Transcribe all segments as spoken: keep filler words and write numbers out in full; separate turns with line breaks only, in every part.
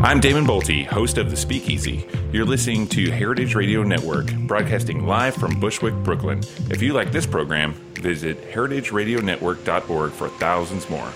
I'm Damon Bolte, host of The Speakeasy. You're listening to Heritage Radio Network, broadcasting live from Bushwick, Brooklyn. If you like this program, visit heritage radio network dot org for thousands more.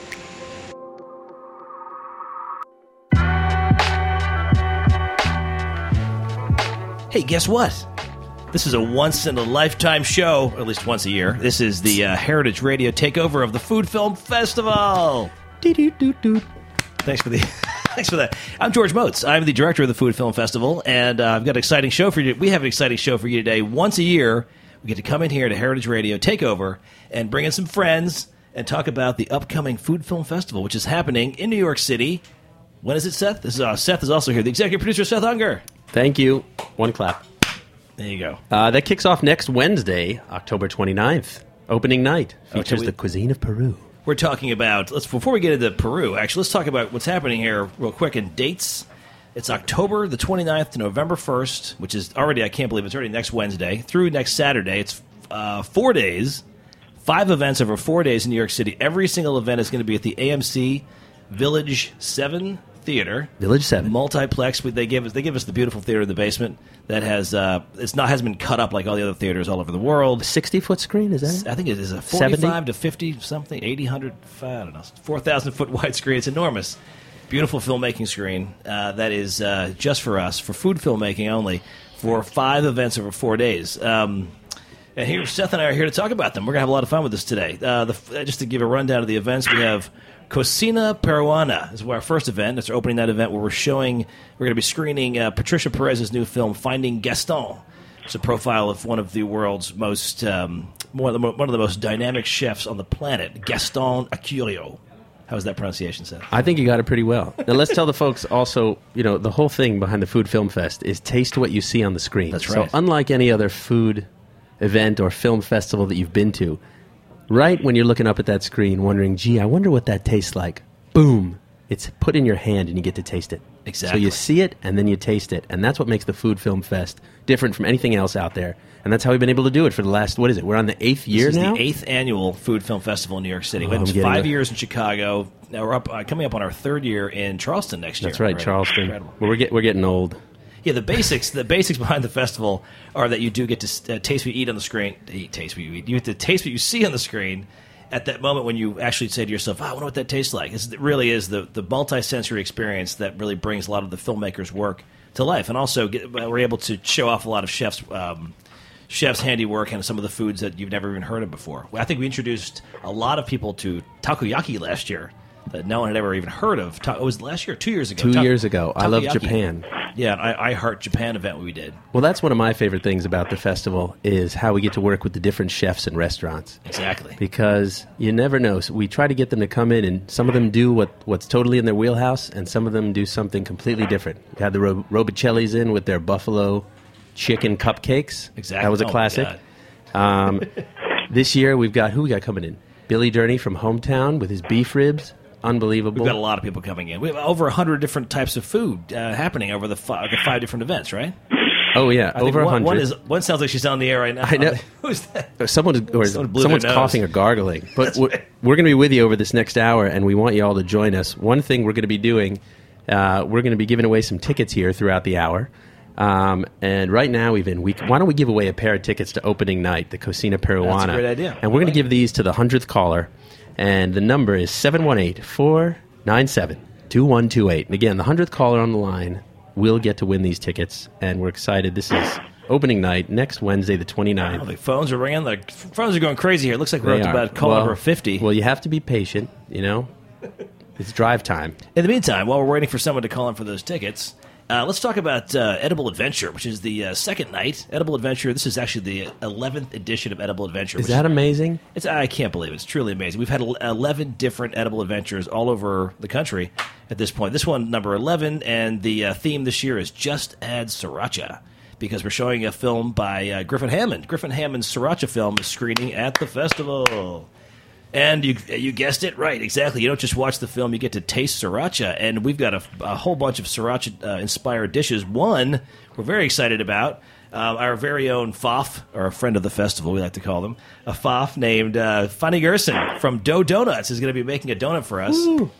Hey, guess what? This is a once-in-a-lifetime show, or at least once a year. This is the uh, Heritage Radio takeover of the Food Film Festival. Doo-doo-doo-doo. Thanks for the, thanks for that. I'm George Motes. I'm the director of the Food Film Festival, and uh, I've got an exciting show for you. We have an exciting show for you today. Once a year, we get to come in here to Heritage Radio takeover and bring in some friends and talk about the upcoming Food Film Festival, which is happening in New York City. When is it, Seth? This is uh, Seth is also here. The executive producer, Seth Unger.
Thank you. One clap.
There you go.
Uh, that kicks off next Wednesday, October twenty-ninth, opening night. Features
Okay, we-
the cuisine of Peru.
We're talking about, let's before we get into Peru, actually, let's talk about what's happening here real quick in dates. It's October the twenty-ninth to November first, which is already, I can't believe it's already next Wednesday, through next Saturday. It's uh, four days, five events over four days in New York City. Every single event is going to be at the A M C Village seven Theater.
Village seven.
Multiplex. They give us, they give us the beautiful theater in the basement that has, uh, it's not, hasn't been cut up like all the other theaters all over the world.
sixty-foot screen, is that it?
I think it is a forty-five
seventy?
to fifty something, eighty, one hundred, I don't know, four thousand foot wide screen. It's enormous. Beautiful filmmaking screen uh, that is uh, just for us, for food filmmaking only, for five events over four days. Um, and here, Seth and I are here to talk about them. We're going to have a lot of fun with this today. Uh, the, just to give a rundown of the events, we have Cocina Peruana is our first event. It's our opening night event where we're showing, we're going to be screening uh, Patricia Perez's new film, Finding Gaston. It's a profile of one of the world's most, um, one, of the, one of the most dynamic chefs on the planet, Gaston Acurio. How's that pronunciation, Seth?
I think you got it pretty well. Now, let's tell the folks also, you know, the whole thing behind the Food Film Fest is taste what you see on the screen.
That's right.
So unlike any other food event or film festival that you've been to, right when you're looking up at that screen wondering, gee, I wonder what that tastes like, boom, it's put in your hand and you get to taste it.
Exactly.
So you see it and then you taste it. And that's what makes the Food Film Fest different from anything else out there. And that's how we've been able to do it for the last, what is it, we're on the eighth year
This is
now?
the eighth annual Food Film Festival in New York City.
Oh,
We went
I'm getting
five
it.
years in Chicago. Now we're up, uh, coming up on our third year in Charleston next year.
That's right, Charleston.
Incredible.
Well, we're, get, we're getting old.
Yeah, the basics the basics behind the festival are that you do get to uh, taste what you eat on the screen. Eat, taste what you eat. You get to taste what you see on the screen at that moment when you actually say to yourself, oh, I wonder what that tastes like. This, it really is the, the multi-sensory experience that really brings a lot of the filmmakers' work to life. And also, get, we're able to show off a lot of chefs' um, chef's handiwork and some of the foods that you've never even heard of before. I think we introduced a lot of people to takoyaki last year that no one had ever even heard of. Ta- it was last year, two years ago.
Two
Ta-
years ago. I love
takoyaki.
Japan.
Yeah, I, I Heart Japan event we did.
Well, that's one of my favorite things about the festival is how we get to work with the different chefs and restaurants.
Exactly.
Because you never know. So we try to get them to come in, and some of them do what, what's totally in their wheelhouse, and some of them do something completely different. We had the Ro- Robicellis in with their buffalo chicken cupcakes.
Exactly.
That was a
Oh, my
classic.
God.
Um, this year we've got, who we got coming in? Billy Durney from Hometown with his beef ribs. Unbelievable.
We've got a lot of people coming in. We have over one hundred different types of food uh, happening over the five, the five different events, right?
Oh, yeah,
I think
over
one,
one hundred.
one, is, one sounds like she's on the air right now.
I know.
Who's that?
Someone is, or
Someone blew
someone's
their nose.
coughing or gargling. But we're, we're going to be with you over this next hour, and we want you all to join us. One thing we're going to be doing, uh, we're going to be giving away some tickets here throughout the hour. Um, and right now, even we why don't we give away a pair of tickets to opening night, the Cocina Peruana?
That's a great idea.
And we're going
I like
to give these to the hundredth caller, and the number is seven one eight, four nine seven, two one two eight. And again, the hundredth caller on the line will get to win these tickets, and we're excited. This is opening night next Wednesday, the twenty-ninth.
Oh, the phones are ringing. The phones are going crazy here. It looks like we're
They
up to
are.
about call
Well-
number fifty.
Well, you have to be patient, you know. It's drive time.
In the meantime, while we're waiting for someone to call in for those tickets, uh, let's talk about uh, Edible Adventure, which is the uh, second night. Edible Adventure, this is actually the eleventh edition of Edible Adventure.
Is
which
that amazing?
It's, I can't believe it. It's truly amazing. We've had eleven different edible adventures all over the country at this point. This one, number eleven, and the uh, theme this year is Just Add Sriracha, because we're showing a film by uh, Griffin Hammond. Griffin Hammond's Sriracha film is screening at the festival. And you you guessed it right, exactly. You don't just watch the film, you get to taste sriracha. And we've got a, a whole bunch of sriracha-inspired dishes. One we're very excited about. Uh, our very own Faf, or a friend of the festival, we like to call them, a Faf named uh, Fanny Gerson from Dough Donuts is going to be making a donut for us.
Ooh.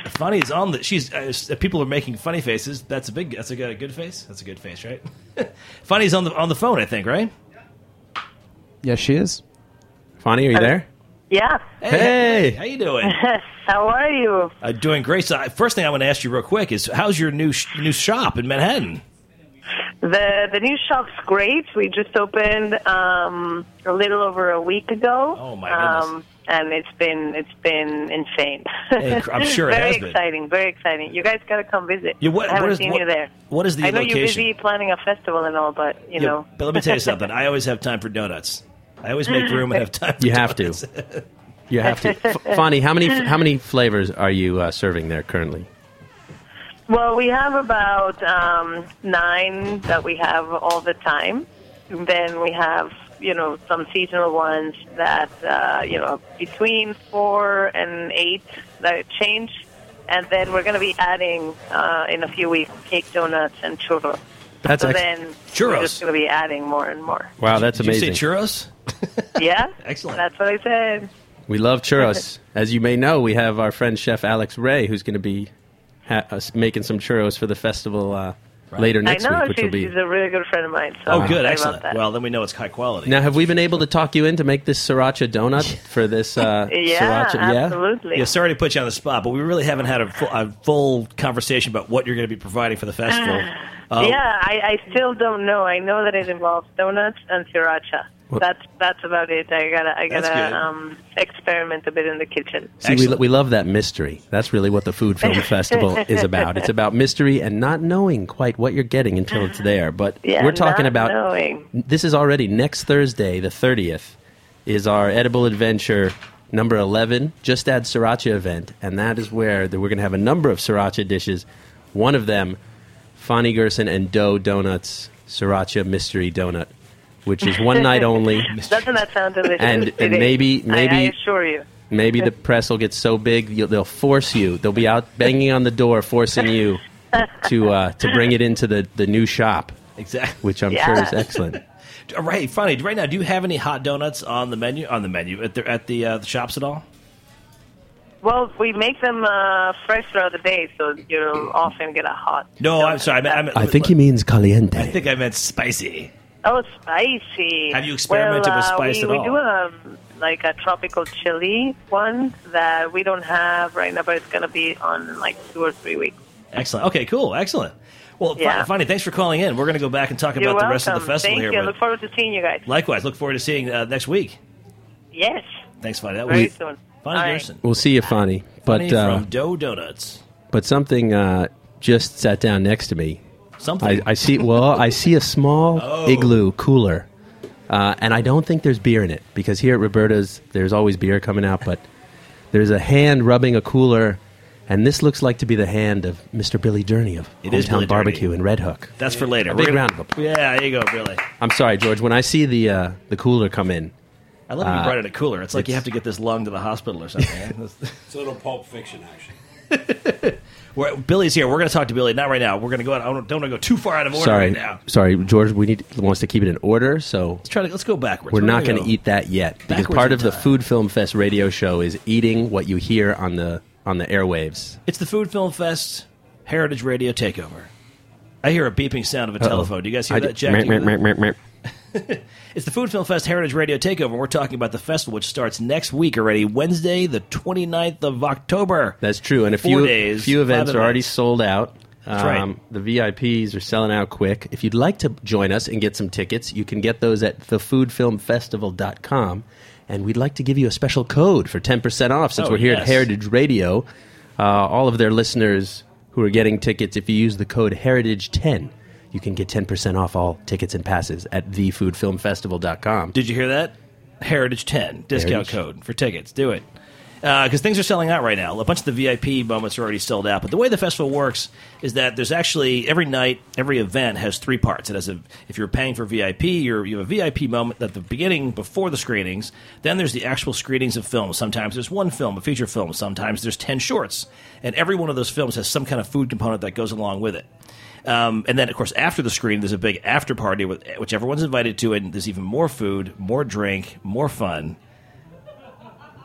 Funny's on the. She's uh, people are making funny faces. That's a big. That's a good, a good face. That's a good face, right? Funny's on the on the phone, I think, right?
Yes, she is.
Fonny, are you there?
Yeah.
Hey,
Hey.
how you doing?
How are you?
Uh, doing great. So, uh, first thing I want to ask you real quick is, how's your new sh- new shop in Manhattan?
The the new shop's great. We just opened um, a little over a week ago.
Oh, my goodness.
Um, and it's been it's been insane.
Hey, I'm sure it
very
has been.
exciting, very exciting. You guys got to come visit.
Yeah, what-
I haven't
what is-
seen
what-
you there.
what is the
I know
location?
you're busy planning a festival and all, but you
Yeah,
know.
but let me tell you something. I always have time for donuts. I always make room and have time for
You have to.
donuts.
You have to. F- Fonny, how many how many flavors are you uh, serving there currently?
Well, we have about um, nine that we have all the time. And then we have, you know, some seasonal ones that, uh, you know, between four and eight that change. And then we're going to be adding, uh, in a few weeks, cake donuts and churros.
That's
so
ex-
then
Churros.
we're just going to be adding more and more.
Wow, that's
Did
amazing.
you say churros?
Yeah?
Excellent.
That's what I said.
We love churros. As you may know, we have our friend Chef Alex Ray, who's going to be ha- uh, making some churros for the festival uh, later next
I know.
week, which
she's,
will be.
she's a really good friend of mine. So
Oh,
I'm
good.
excited
Excellent.
about that.
Well, then we know it's high quality.
Now, have we been able to talk you in to make this sriracha donut for this uh,
yeah,
sriracha? Yeah.
absolutely.
Yeah, sorry to put you on the spot, but we really haven't had a full, a full conversation about what you're going to be providing for the festival. Um,
Yeah, I, I still don't know. I know that it involves donuts and sriracha.
Well-
That's that's about it. I gotta I
That's good.
gotta um, experiment a bit in the kitchen.
See, we,
Excellent.
we love that mystery. That's really what the Food Film Festival is about. It's about mystery and not knowing quite what you're getting until it's there. But
Yeah,
we're talking
not
about
knowing.
this is already next Thursday, the thirtieth, is our Edible Adventure number eleven, Just Add Sriracha event. And that is where that we're going to have a number of sriracha dishes. One of them, Fonny Gerson and Dough Donuts Sriracha Mystery Donut, which is one night only.
Doesn't that sound delicious?
And-
It
and
is.
maybe- maybe-
I, I assure you.
Maybe the press will get so big you'll, they'll force you. They'll be out banging on the door, forcing you to uh, to bring it into the, the new shop,
Exactly.
which I'm
Yeah.
sure is excellent.
Right, funny. Right now, do you have any hot donuts on the menu? On the menu at the at the, uh, the shops at all?
Well, we make them uh, fresh throughout the day, so you'll often get a hot.
No,
donut.
I'm sorry. I, meant, I, meant,
I think he means caliente.
I think I meant spicy.
Oh, spicy.
Have you experimented
well,
with
uh,
spice
we,
at
we
all?
do a like a tropical chili one that we don't have right now, but it's going to be on like two or three weeks.
Excellent. Okay, cool. Excellent. Well,
Yeah.
Fu- Funny, thanks for calling in. We're going to go back and talk
You're
about the
welcome.
rest of the festival
Thank
here.
you. I
but
look forward to seeing you guys.
likewise, look forward to seeing uh, next week.
Yes,
Thanks, Funny. That
very
was
soon.
Funny
All right.
Gerson.
We'll see you, Fonny. But
Funny
uh,
from Dough Donuts.
but something uh, just sat down next to me.
Something.
I, I see. Well, I see a small
Oh.
igloo cooler, uh, and I don't think there's beer in it because here at Roberta's there's always beer coming out. But there's a hand rubbing a cooler, and this looks like to be the hand of Mister Billy Journey of
It is
Hometown
Billy
Barbecue
Journey.
in Red Hook.
That's for later.
A
We're
big
gonna-
round of applause.
Yeah, there you go, Billy.
I'm sorry, George. When I see the uh, the cooler come in,
I love that you
Uh,
brought in a cooler. It's like you
it's-
have to get this lung to the hospital or something. eh?
It's a little Pulp Fiction action.
We're, Billy's here. We're going to talk to Billy. Not right now. We're going to go. Out, I don't, don't want to go too far out of order
sorry,
right now.
sorry, George. We need wants to keep it in order, so
Let's try to. Let's go backwards.
we're not
gonna
going to eat that yet because
Backwards
part
in
of the
time.
Food Film Fest radio show is eating what you hear on the on the airwaves.
It's the Food Film Fest Heritage Radio Takeover. I hear a beeping sound of a
Uh-oh.
telephone. Do you guys hear
I
that,
d-
Jack?
meh,
Do you hear
meh,
that?
meh, meh, meh.
It's the Food Film Fest Heritage Radio Takeover. And we're talking about the festival, which starts next week already, Wednesday, the twenty-ninth of October.
That's true, and a
Four
few
days,
few events
five
are already
events.
sold out.
That's right.
Um, the V I Ps are selling out quick. If you'd like to join us and get some tickets, you can get those at the food film festival dot com. And we'd like to give you a special code for ten percent off since
Oh,
we're here
yes.
at Heritage Radio. Uh, all of their listeners who are getting tickets, if you use the code heritage ten, you can get ten percent off all tickets and passes at the food film festival dot com.
Did you hear that? Heritage ten discount
Heritage.
code for tickets. Do it. Because things are selling out right now. A bunch of the V I P moments are already sold out. But the way the festival works is that there's actually every night, every event has three parts. It has a, if you're paying for V I P, you're, you have a V I P moment at the beginning before the screenings. Then there's the actual screenings of films. Sometimes there's one film, a feature film. Sometimes there's ten shorts. And every one of those films has some kind of food component that goes along with it. Um, and then, of course, after the screen, there's a big after party, with, which everyone's invited to, and there's even more food, more drink, more fun.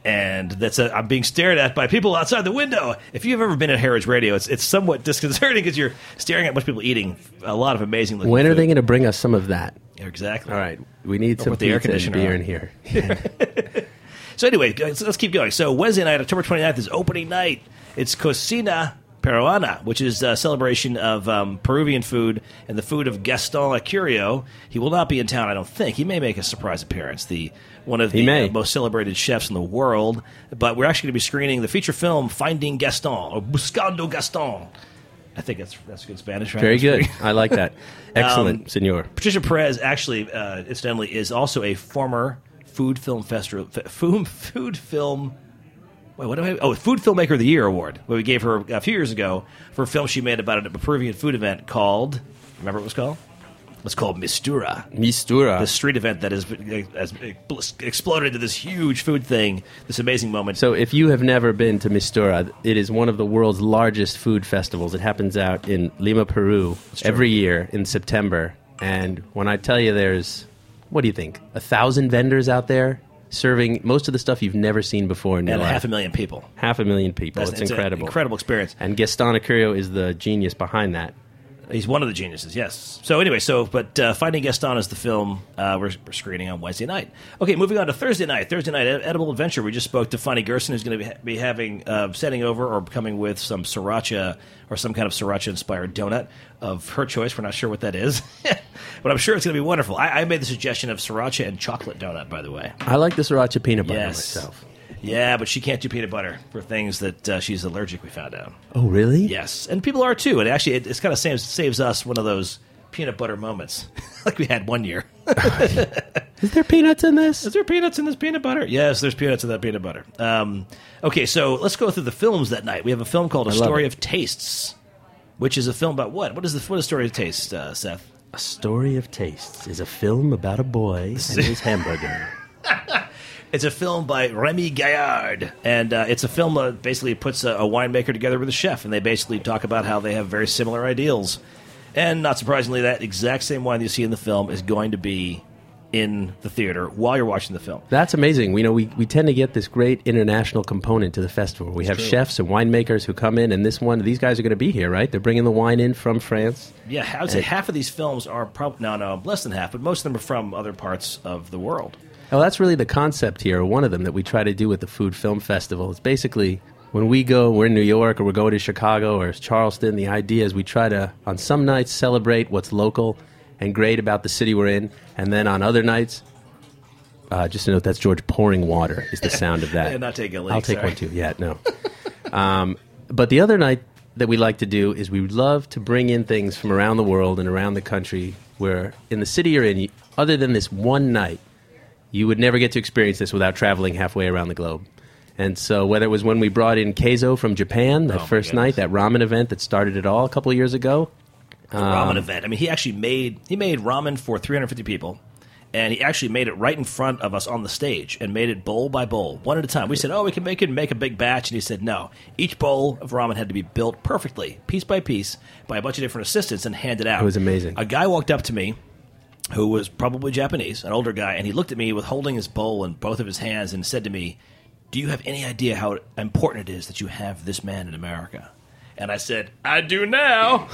And that's a, I'm being stared at by people outside the window. If you've ever been at Heritage Radio, it's it's somewhat disconcerting because you're staring at a bunch of people eating a lot of amazing looking
When are
food.
they going to bring us some of that?
Exactly.
All right. We need
Or
some
put the air
pizza and
conditioner
beer
on.
in here.
So anyway, let's, let's keep going. So Wednesday night, October twenty-ninth, is opening night. It's Cocina Peruana, which is a celebration of um, Peruvian food and the food of Gaston Acurio. He will not be in town, I don't think. He may make a surprise appearance. The one of
He
the
may.
uh, most celebrated chefs in the world. But we're actually going to be screening the feature film Finding Gaston, or Buscando Gaston. I think that's that's good Spanish, right?
Very
That's
good.
pretty-
I like that. Excellent,
Um,
senor.
Patricia Perez, actually, uh, incidentally, is also a former food film festival, f- food, food film. Wait, what do I? Oh, Food Filmmaker of the Year award, where we gave her a few years ago for a film she made about a Peruvian food event called. Remember what it was called? It was called Mistura.
Mistura.
The street event that has, has exploded into this huge food thing, this amazing moment.
So if you have never been to Mistura, it is one of the world's largest food festivals. It happens out in Lima, Peru, every year in September. And when I tell you there's, what do you think, a thousand vendors out there serving most of the stuff you've never seen before in your
and
life.
half a million people.
Half a million people.
That's
it's,
it's an
incredible.
incredible experience.
And Gaston Acurio is the genius behind that.
He's one of the geniuses, yes. So anyway, so but uh, Finding Gaston is the film uh, we're, we're screening on Wednesday night. Okay, moving on to Thursday night. Thursday night, Ed- Edible Adventure. We just spoke to Fanny Gerson, who's going to be, ha- be having uh, setting over or coming with some sriracha or some kind of sriracha-inspired donut of her choice. We're not sure what that is, but I'm sure it's going to be wonderful. I, I made the suggestion of sriracha and chocolate donut, by the way.
I like the sriracha peanut butter
Yes.
myself.
Yeah, but she can't do peanut butter for things that uh, she's allergic, we found out.
Oh, really?
Yes, and people are too. And actually, it, it's kind of saves, saves us one of those peanut butter moments, like we had one year.
Is there peanuts in this?
Is there peanuts in this peanut butter? Yes, there's peanuts in that peanut butter. Um, okay, so let's go through the films that night. We have a film called A
I love
Story
it.
of Tastes, which is a film about what? What is the what is Story of Taste, uh, Seth?
A Story of Tastes is a film about a boy and his hamburger.
It's a film by Remy Gaillard, and uh, it's a film that basically puts a, a winemaker together with a chef, and they basically talk about how they have very similar ideals. And not surprisingly, that exact same wine you see in the film is going to be in the theater while you're watching the film.
That's amazing. We know we, we tend to get this great international component to the festival. We have
true.
chefs and winemakers who come in, and this one, these guys are going to be here, right? They're bringing the wine in from France.
Yeah, I would say half of these films are probably, no, no, less than half, but most of them are from other parts of the world.
Oh, that's really the concept here, one of them that we try to do with the Food Film Festival. It's basically when we go, we're in New York or we're going to Chicago or Charleston, the idea is we try to, on some nights, celebrate what's local and great about the city we're in, and then on other nights, uh, just to note, that's George pouring water is the sound of that.
And not taking a leak,
I'll take
sorry.
one too. Yeah, no. um, but the other night that we like to do is we would love to bring in things from around the world and around the country where in the city you're in, you- other than this one night, you would never get to experience this without traveling halfway around the globe. And so whether it was when we brought in Keizo from Japan, that
Oh, my
first
goodness.
night, that ramen event that started it all a couple of years ago.
The ramen event. I mean, he actually made he made ramen for three hundred fifty people, and he actually made it right in front of us on the stage and made it bowl by bowl, one at a time. We said, "Oh, we can make it and make a big batch," and he said, "No, each bowl of ramen had to be built perfectly, piece by piece, by a bunch of different assistants and handed out."
It was amazing.
A guy walked up to me, who was probably Japanese, an older guy, and he looked at me with holding his bowl in both of his hands and said to me, "Do you have any idea how important it is that you have this man in America?" And I said, "I do now."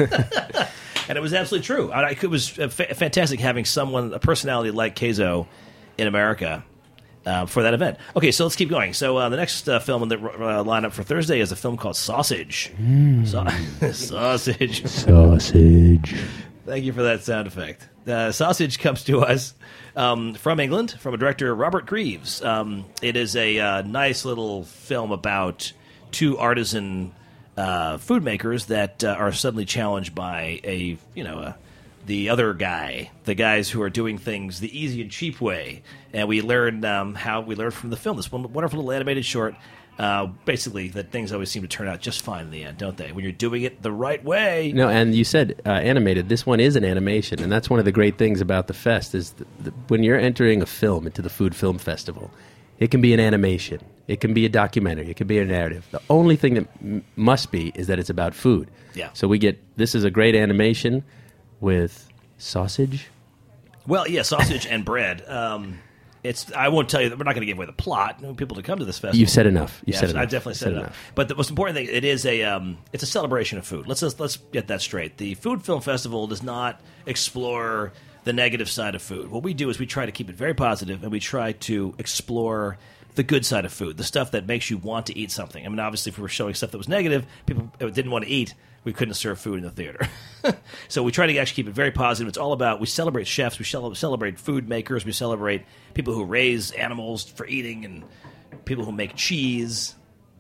And it was absolutely true. I, it was uh, fa- fantastic having someone, a personality like Keizo in America uh, for that event. Okay, so let's keep going. So uh, the next uh, film in the uh, lineup for Thursday is a film called Sausage. Sa- Sausage.
Sausage.
Thank you for that sound effect. Uh, Sausage comes to us um, from England, from a director, Robert Greaves. Um, it is a uh, nice little film about two artisan uh, food makers that uh, are suddenly challenged by a, you know, a, the other guy, the guys who are doing things the easy and cheap way. And we learn um, how we learned from the film, this one wonderful little animated short. Uh, basically, that things always seem to turn out just fine in the end, don't they? When you're doing it the right way.
No, and you said uh, animated. This one is an animation, and that's one of the great things about the fest is that the, when you're entering a film into the Food Film Festival, it can be an animation, it can be a documentary, it can be a narrative. The only thing that m- must be is that it's about food.
Yeah.
So we get this is a great animation with sausage.
Well, yeah, sausage and bread. Um, It's. I won't tell you that we're not going to give away the plot. No people to come to this festival.
You've said enough. You've
Yes,
said enough.
I definitely said,
said
enough. But the most important thing, it is a. Um, it's a celebration of food. Let's just, let's get that straight. The Food Film Festival does not explore the negative side of food. What we do is we try to keep it very positive, and we try to explore the good side of food, the stuff that makes you want to eat something. I mean, obviously, if we were showing stuff that was negative, people didn't want to eat, we couldn't serve food in the theater. So we try to actually keep it very positive. It's all about, we celebrate chefs, we cel- celebrate food makers, we celebrate people who raise animals for eating, and people who make cheese.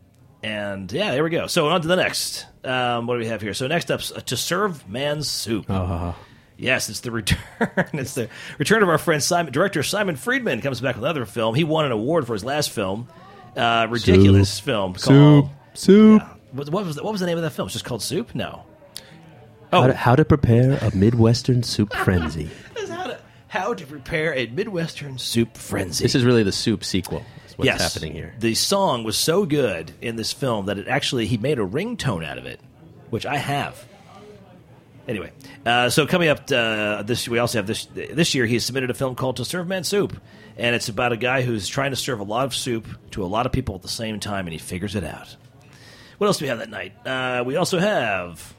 And yeah, there we go. So on to the next. Um, what do we have here? So next up, uh, To Serve Man's Soup.
Uh,
Yes, it's the return. It's the return of our friend Simon. Director Simon Friedman comes back with another film. He won an award for his last film, uh, ridiculous
Soup.
film called
Soup. Soup.
Yeah. What, what was the, what was the name of that film? It's just called Soup. No.
How,
Oh,
to, how to prepare a Midwestern soup frenzy.
It's how to how to prepare a Midwestern soup frenzy.
This is really the soup sequel. Is what's
yes,
happening here.
The song was so good in this film that it actually he made a ringtone out of it, which I have. Anyway, uh, so coming up uh, this, we also have this this year. He submitted a film called To Serve Man Soup, and it's about a guy who's trying to serve a lot of soup to a lot of people at the same time, and he figures it out. What else do we have that night? Uh, we also have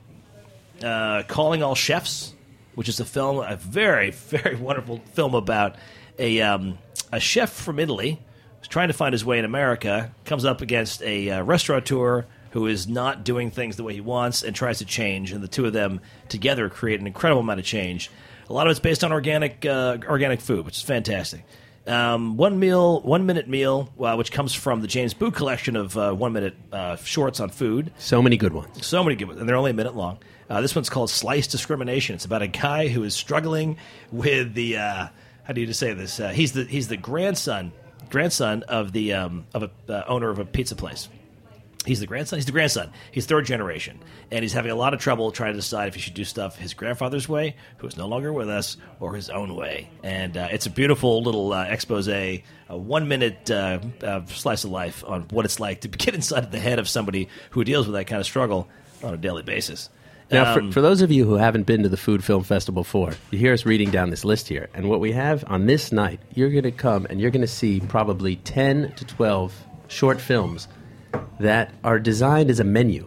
uh, Calling All Chefs, which is a film, a very very wonderful film about a um, a chef from Italy who's trying to find his way in America, comes up against a uh, restaurateur who is not doing things the way he wants and tries to change, and the two of them together create an incredible amount of change. A lot of it's based on organic uh, organic food, which is fantastic. Um, one meal, one minute meal, uh, which comes from the James Boo collection of uh, one minute uh, shorts on food.
So many good ones.
So many good ones, and they're only a minute long. Uh, this one's called Slice Discrimination. It's about a guy who is struggling with the uh, how do you say this? Uh, he's the he's the grandson grandson of the um, of a uh, owner of a pizza place. He's the grandson. He's the grandson. He's third generation, and he's having a lot of trouble trying to decide if he should do stuff his grandfather's way, who is no longer with us, or his own way. And uh, it's a beautiful little uh, expose, a one-minute uh, uh, slice of life on what it's like to get inside the head of somebody who deals with that kind of struggle on a daily basis.
Now,
Um,
for, for those of you who haven't been to the Food Film Festival before, you hear us reading down this list here. And what we have on this night, you're going to come and you're going to see probably ten to twelve short films that are designed as a menu.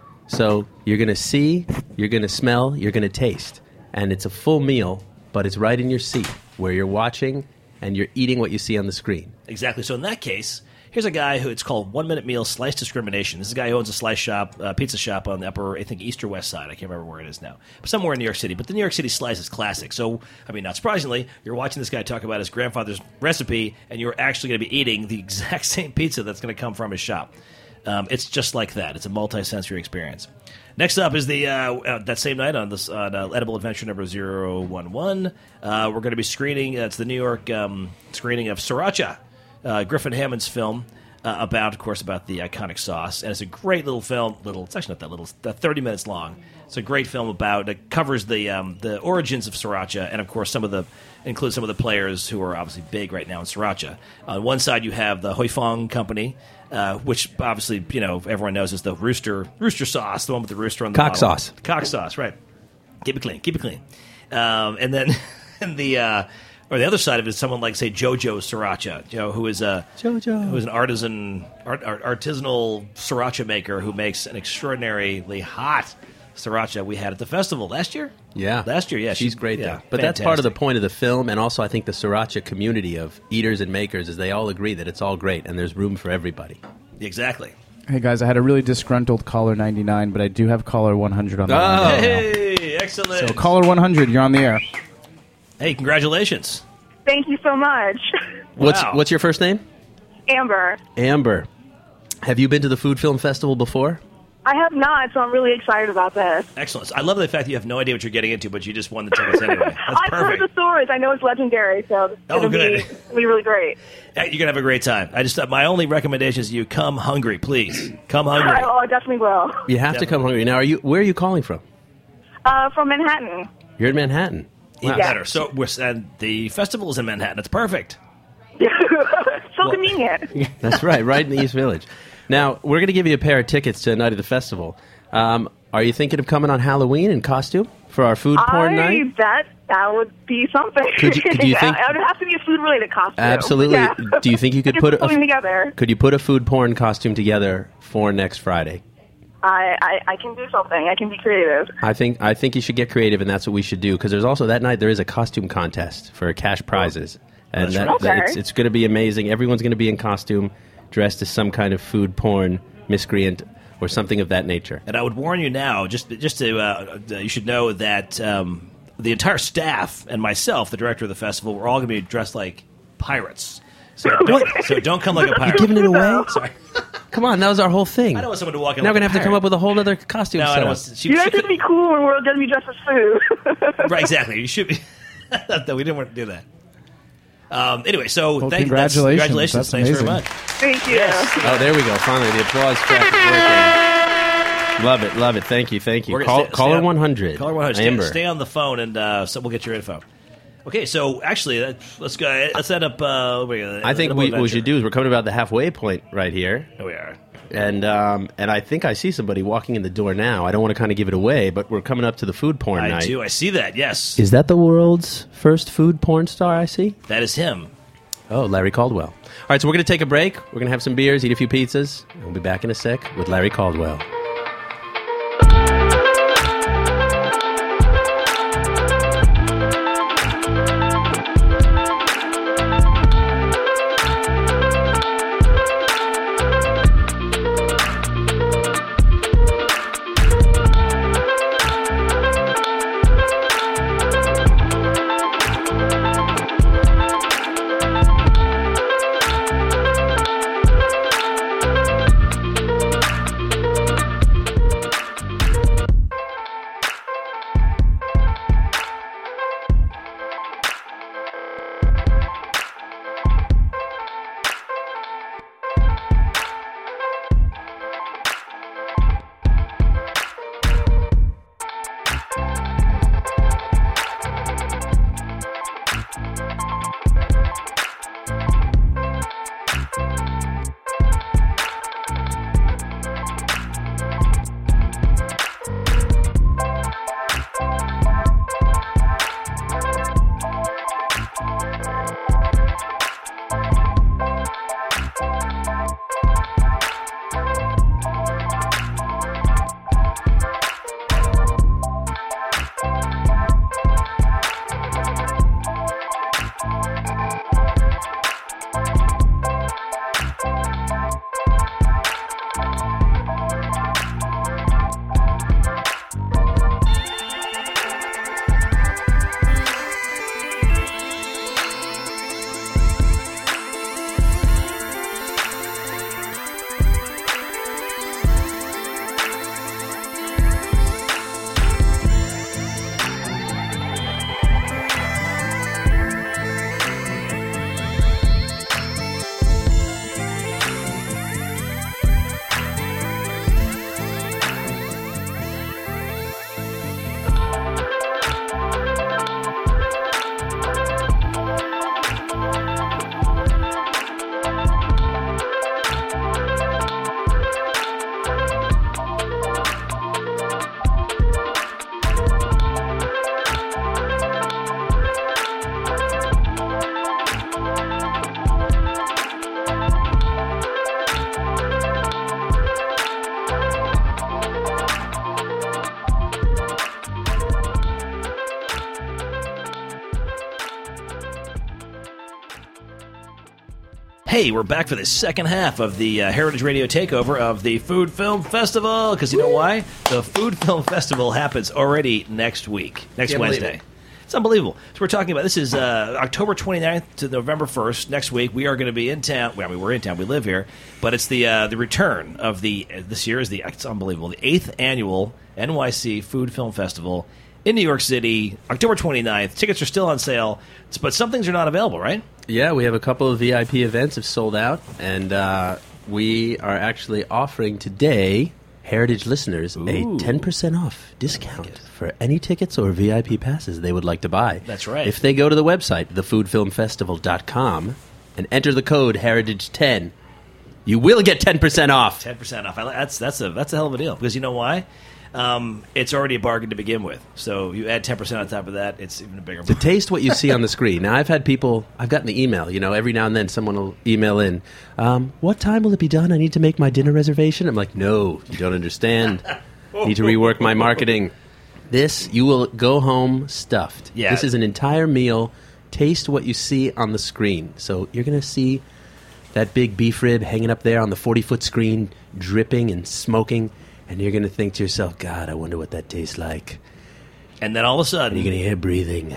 So you're going to see, you're going to smell, you're going to taste. And it's a full meal, but it's right in your seat where you're watching and you're eating what you see on the screen.
Exactly. So in that case, here's a guy who it's called One Minute Meal Slice Discrimination. This is a guy who owns a slice shop, uh, pizza shop on the upper, I think, east or west side. I can't remember where it is now. But somewhere in New York City. But the New York City slice is classic. So, I mean, not surprisingly, you're watching this guy talk about his grandfather's recipe, and you're actually going to be eating the exact same pizza that's going to come from his shop. Um, it's just like that. It's a multi-sensory experience. Next up is the uh, uh, that same night on this on uh, Edible Adventure number zero one one. Uh, we're going to be screening. Uh, it's the New York um, screening of Sriracha, uh, Griffin Hammond's film uh, about, of course, about the iconic sauce. And it's a great little film. Little, it's actually not that little. It's thirty minutes long. It's a great film about it covers the um, the origins of Sriracha, and of course some of the includes some of the players who are obviously big right now in Sriracha. On one side, you have the Hoi Fong Company. Uh, which obviously, you know, everyone knows is the rooster rooster sauce, the one with the rooster on the
Cock
bottle.
sauce.
Cock sauce, right. Keep it clean, keep it clean. Um, and then and the uh, or the other side of it is someone like, say, Jojo Sriracha, you know, who is a
Jojo.
who is an artisan art, art, artisanal sriracha maker who makes an extraordinarily hot sriracha we had at the festival last year.
Yeah.
Last year, yeah.
She's great
yeah,
there. But that's part of the
fantastic.
point of the film, and also I think the Sriracha community of eaters and makers is they all agree that it's all great, and there's room for everybody.
Exactly.
Hey guys, I had a really disgruntled caller ninety-nine, but I do have caller one hundred on the line.
Oh.
right now.
Hey, excellent.
So caller one hundred, you're on the air.
Hey, congratulations.
Thank you so much.
What's
Wow.
what's your first name?
Amber.
Amber. Have you been to the Food Film Festival before?
I have not, so I'm really excited about this.
Excellent. I love the fact that you have no idea what you're getting into, but you just won the tickets anyway. That's
I've heard
perfect.
the stories. I know it's legendary, so it's
Oh,
going to
good.
be, it'll be really great.
Hey, you're gonna have a great time. I just uh, my only recommendation is you come hungry, please. Come hungry.
I, oh, I definitely will.
You have to come hungry. Now, are you? Where are you calling from?
Uh, from Manhattan.
You're in Manhattan.
Even
Yeah.
better. So we're, and the festival is in Manhattan. It's perfect.
So convenient.
That's right, right in the East Village. Now, we're going to give you a pair of tickets to a night of the festival. Um, are you thinking of coming on Halloween in costume for our food porn
I,
night?
that That would be something.
Could you- do you think-
it would have to be a food-related costume.
Absolutely.
Yeah.
Do you think you could
Just
put a,
putting together?
could you put a food porn costume together for next Friday?
I, I, I can do something. I can be creative.
I think I think you should get creative, and that's what we should do. Because there's also that night there is a costume contest for cash prizes, and
That's
that,
right.
that-
Okay.
it's, it's going to be amazing. Everyone's going to be in costume, dressed as some kind of food porn miscreant or something of that nature.
And I would warn you now, just just to uh, you should know that um, the entire staff and myself, the director of the festival, we're all going to be dressed like pirates. So don't, so don't come like a pirate.
Giving it away?
Sorry.
Come on, that was our whole thing.
I don't want someone to walk in.
Now
like
we're gonna
a
have to come
pirate.
up with a whole other costume
No, I don't
setup.
want. She,
You
she
guys should
could,
be cool when we're going to be dressed as food.
right, exactly. You should be. No, we didn't want to do that. Um, anyway, so
Well,
thank that's-
congratulations.
congratulations.
That's
Thanks
amazing.
very much.
Thank you.
Oh, there we go. Finally, the applause track is working. Love it, love it. Thank you, thank you.
We're gonna
Call,
stay-
caller
stay on-
one hundred.
Caller one hundred.
Amber.
Stay, stay on the phone, and uh, so we'll get your info. Okay, so actually, uh, let's go. Let's set up. Uh,
I think we, what we should do is we're coming about the halfway point right here.
Here we are.
And um, and I think I see somebody walking in the door now. I don't want to kind of give it away, but we're coming up to the food porn
I
night.
do. I see that. Yes,
Is that the world's first food porn star I see?
that is him.
Oh, Larry Caldwell. All right, so we're going to take a break. We're going to have some beers, eat a few pizzas, and we'll be back in a sec with Larry Caldwell.
Hey, we're back for the second half of the uh, Heritage Radio takeover of the Food Film Festival. Because you know why? The Food Film Festival happens already next week, next
Can't believe
Wednesday.
it.
It's unbelievable. So we're talking about, this is uh, October twenty-ninth to November first. Next week, we are going to be in town. Well, I mean, we're in town. We live here. But it's the uh, the return of the, uh, this year is the, it's unbelievable, the eighth annual N Y C Food Film Festival in New York City, October twenty-ninth. Tickets are still on sale, but some things are not available, right?
Yeah, we have a couple of V I P events have sold out, and uh, we are actually offering today Heritage listeners
Ooh.
a ten percent off discount for any tickets or V I P passes they would like to buy.
That's right.
If they go to the website, the food film festival dot com, and enter the code Heritage ten, you will get ten percent off.
ten percent off. I, li- that's that's a that's a hell of a deal, because you know why? um, it's already a bargain to begin with. So you add ten percent on top of that, it's even a bigger
To
bargain.
taste what you see on the screen. Now, I've had people, I've gotten the email, you know, every now and then someone will email in, um, what time will it be done? I need to make my dinner reservation. I'm like, no, you don't understand. Need to rework my marketing. This, you will go home stuffed.
Yeah.
This is an entire meal. Taste what you see on the screen. So you're going to see that big beef rib hanging up there on the forty-foot screen, dripping and smoking, and you're going to think to yourself, God, I wonder what that tastes like.
And then all of a sudden,
And you're going to hear breathing.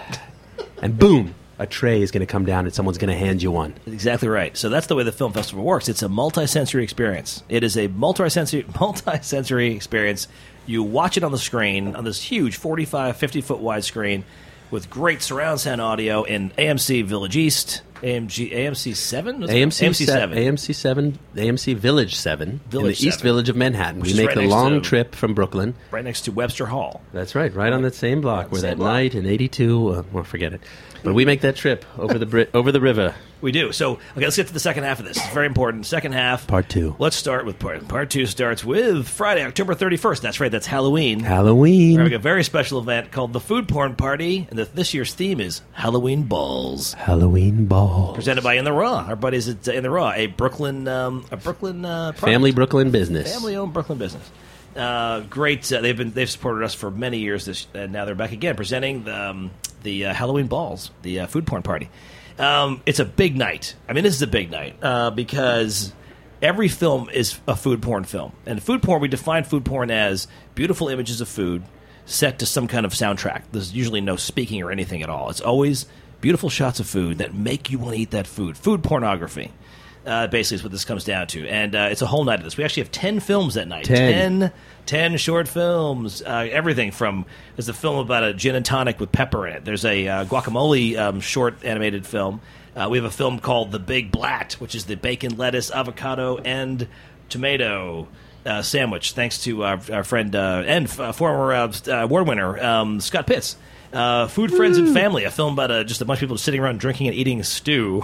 And boom, a tray is going to come down and someone's going to hand you one.
exactly right. So that's the way the film festival works. It's a multi-sensory experience. It is a multi-sensory, multi-sensory experience. You watch it on the screen, on this huge forty-five, fifty-foot wide screen with great surround sound audio in A M C Village East, A M G, A M C seven?
A M C,
A M C seven.
A M C seven, A M C Village seven,
Village
in the East
seven.
Village of Manhattan.
Which
We
is
make
right
the
next
long
to-
trip from Brooklyn.
Right next to Webster Hall.
That's right, right on that same block where
Same
that
block.
night in eighty-two, uh, well, forget it. But we make that trip over the Bri- over the river.
We do. So, okay, let's get to the second half of this. It's very important. Second half.
Part two.
Let's start with part. Part two starts with Friday, October thirty-first. That's right, that's Halloween.
Halloween.
We're having a very special event called the Food Porn Party, and the, this year's theme is Halloween Balls.
Halloween ball.
Presented by In the Raw. Our buddies at uh, In the Raw, a Brooklyn, um, a Brooklyn uh, product.
Family Brooklyn business.
family-owned Brooklyn business. Uh, great. Uh, they've been they've supported us for many years. This and now they're back again, presenting the um, the uh, Halloween Balls, the uh, Food Porn Party. Um, it's a big night. I mean, this is a big night uh, because every film is a food porn film, and food porn we define food porn as beautiful images of food set to some kind of soundtrack. There's usually no speaking or anything at all. It's always beautiful shots of food that make you want to eat that food. Food pornography. Uh, basically is what this comes down to. And uh, it's a whole night of this. We actually have ten films that night.
Ten.
ten, ten short films. Uh, everything from, there's a film about a gin and tonic with pepper in it. There's a uh, guacamole um, short animated film. Uh, we have a film called The Big Blat, which is the bacon, lettuce, avocado, and tomato uh, sandwich, thanks to our, our friend uh, and f- former uh, award winner, um, Scott Pitts. Uh, Food, Friends, and Family, a film about uh, just a bunch of people sitting around drinking and eating stew.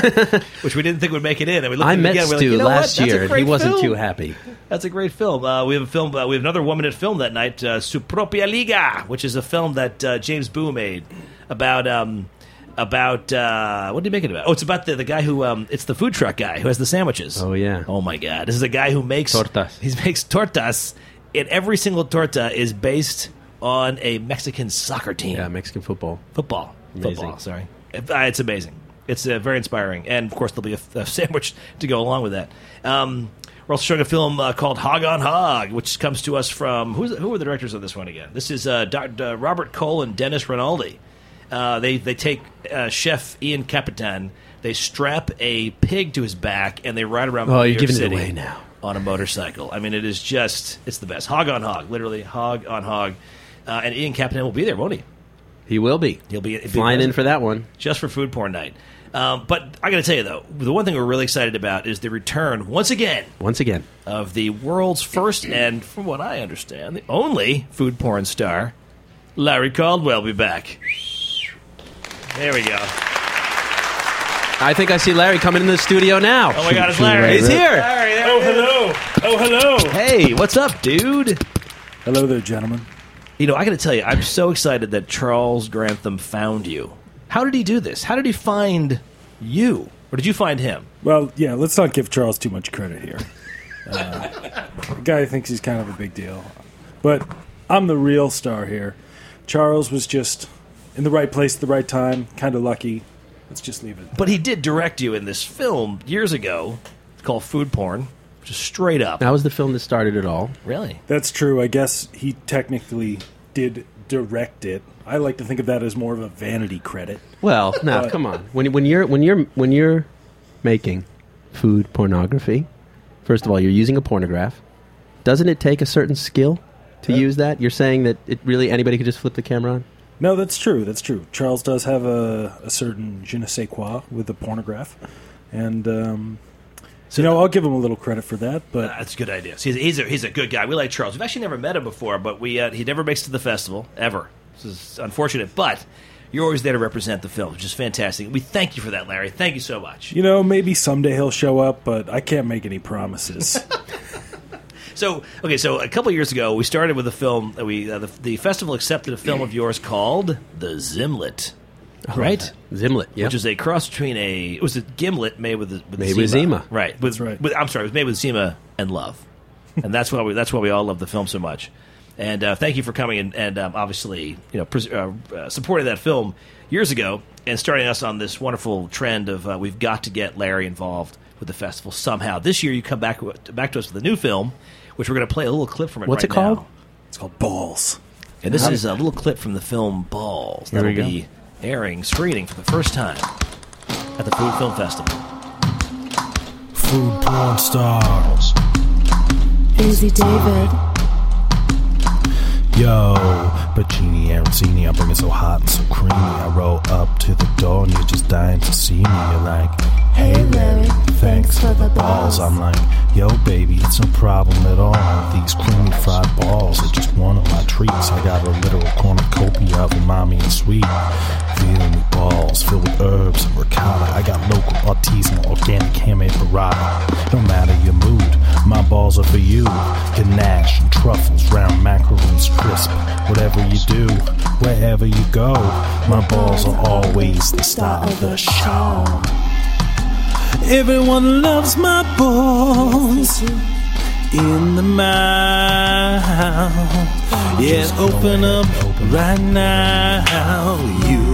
Which we didn't think would make it in. And we looked
I
at it
met
again, we're like,
Stu
you know
last
what? That's a
year, and he
great
wasn't
film.
too happy.
That's a great film. Uh, we have a film. Uh, we have another one-minute film that night, uh, Su Propia Liga, which is a film that uh, James Boo made about um, about uh, what did he make it about? Oh, it's about the, the guy who um, it's the food truck guy who has the sandwiches.
Oh, yeah.
Oh my God! This is a guy who makes
Tortas.
He makes tortas, and every single torta is based on a Mexican soccer team.
Yeah, Mexican football.
Football.
Amazing.
Football, sorry. Uh, It's amazing. It's uh, very inspiring. And, of course, there'll be a, a sandwich to go along with that. Um, we're also showing a film uh, called Hog on Hog, which comes to us from... Who's, who are the directors of this one again? This is uh, Doctor Robert Cole and Dennis Rinaldi. Uh, they, they take uh, Chef Ian Capitan, they strap a pig to his back, and they ride around
Oh,
New
you're
York
giving it
City
away now.
on a motorcycle. I mean, it is just... It's the best. Hog on Hog. Literally, hog on hog. Uh, and Ian Capitan will be there, won't he?
He will be.
He'll be, he'll be
Flying in
present.
for that one.
Just for food porn night. Um, but I got to tell you, though, the one thing we're really excited about is the return, once again,
Once again.
of the world's first and, from what I understand, the only food porn star, Larry Caldwell, will be back. There we go.
I think I see Larry coming into the studio now.
Oh, my God, it's
Shoot,
Larry.
He's
right,
here.
Larry, there
Oh,
he is.
hello. Oh, hello.
Hey, what's up, dude?
Hello there, gentlemen.
You know, I got to tell you, I'm so excited that Charles Grantham found you. How did he do this? How did he find you? Or did you find him?
Well, yeah, let's not give Charles too much credit here. Uh, the guy thinks he's kind of a big deal. But I'm the real star here. Charles was just in the right place at the right time, kind of lucky. Let's just leave it.
But he did direct you in this film years ago. It's called Food Porn, which is straight up.
That was the film that started it all.
Really?
That's true. I guess he technically did direct it. I like to think of that as more of a vanity credit.
Well, now
But-
come on. When when you're when you're when you're making food pornography, first of all, you're using a pornograph. Doesn't it take a certain skill to
Uh,
use that? You're saying that it really anybody could just flip the camera on?
No, that's true. That's true. Charles does have a, a certain je ne sais quoi with the pornograph. And, um,
So
you know,
the-
I'll give him a little credit for that. But
That's a good idea. He's, he's, a, he's a good guy. We like Charles. We've actually never met him before, but we uh, he never makes it to the festival, ever. This is unfortunate. But you're always there to represent the film, which is fantastic. We thank you for that, Larry. Thank you so much.
you know, maybe someday he'll show up, but I can't make any promises.
So, okay, so a couple of years ago, we started with a film that we uh, the, the festival accepted a film of yours called The Zimlet, right?
Zimlet, yeah.
Which is a cross between a it was a gimlet made with with
Made with Zima.
right? With,
That's right.
With, I'm sorry, it was made with Zima and love, and that's why we that's why we all love the film so much. And uh, thank you for coming and, and um, obviously you know pres- uh, uh, supporting that film years ago and starting us on this wonderful trend of uh, we've got to get Larry involved with the festival somehow. This year, you come back back to us with a new film, which we're going to play a little clip from it.
What's
right
it called?
now.
It's called Balls.
And this is a little clip from the film Balls
Here
that'll
we go.
be airing, screening for the first time at the Food Film Festival.
Food porn stars.
Easy David.
Yo, Bacini, Arancini, I'm bringing so hot and so creamy. I roll up to the door and you're just dying to see me. You're like, hey Larry, thanks for the balls. I'm like, yo baby, it's no problem at all. These creamy fried balls are just one of my treats. I got a literal cornucopia of umami and sweet. Feeling me balls filled with herbs and ricotta. I got local artisanal organic handmade burrata. No matter your mood, my balls are for you. Ganache and truffles, round macaroons, crisp. Whatever you do, wherever you go, my balls are always the star of the show. Everyone loves my balls in the mouth. Yes, open up right now. You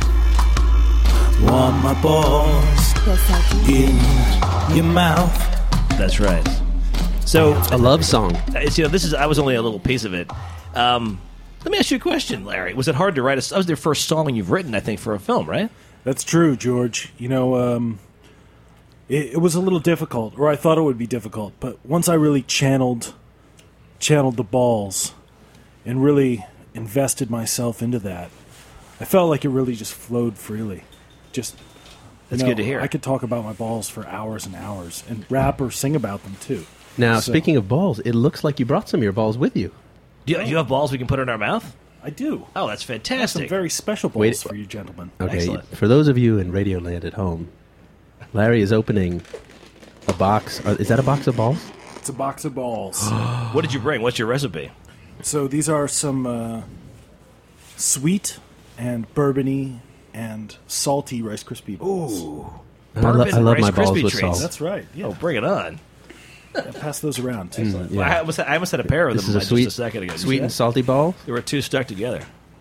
want my balls in your mouth.
That's right. So,
A love song.
it's, you know, this is I was only a little piece of it. Um, let me ask you a question, Larry. Was it hard to write? A, that was the first song you've written, I think, for a film, right?
That's true, George. You know, um, it, it was a little difficult, or I thought it would be difficult. But once I really channeled, channeled the balls, and really invested myself into that, I felt like it really just flowed freely. Just
That's
you know,
good to hear.
I could talk about my balls for hours and hours, and rap or sing about them too.
Now,
So-
speaking of balls, it looks like you brought some of your balls with you.
Do you, do you have balls we can put in our mouth?
I do.
Oh, that's
I have
fantastic.
some very special balls
Wait-
for you, gentlemen.
Okay,
Excellent.
for those of you in Radioland at home, Larry is opening a box. uh, Is that a box of balls?
It's a box of balls.
What did you bring? What's your recipe?
So these are some uh, sweet and bourbony and salty Rice Krispie balls.
Ooh.
I, lo-
Bourbon
I love
Rice
my balls
Krispie
with
treats.
salt.
That's right. Yeah.
Oh, bring it on.
Yeah, pass those around.
Mm,
Well, I,
yeah.
almost, I almost had a pair of
This
them
is a
just
sweet,
a second ago. Did you
sweet
see
and
that?
salty ball.
There were two stuck together.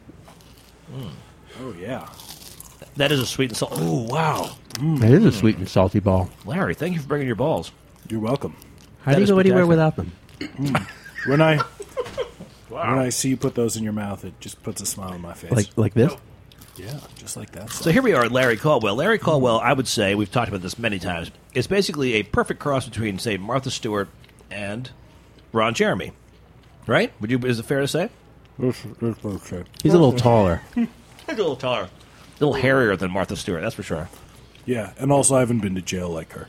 Oh yeah.
That is a sweet and salt. Oh, wow.
It is a sweet and salty ball.
Larry, thank you for bringing your balls.
You're welcome.
How
That
do you
is
go anywhere
spectacular.
without them?
When I when I see you put those in your mouth, it just puts a smile on my face.
Like like this?
yeah, just like that.
So here we are at Larry Caldwell. Larry Caldwell, I would say, we've talked about this many times, is basically a perfect cross between, say, Martha Stewart and Ron Jeremy. Right? Would you? Is it fair to say?
He's a little taller.
He's a little taller. A little hairier than Martha Stewart, that's for sure.
Yeah, and also I haven't been to jail like her.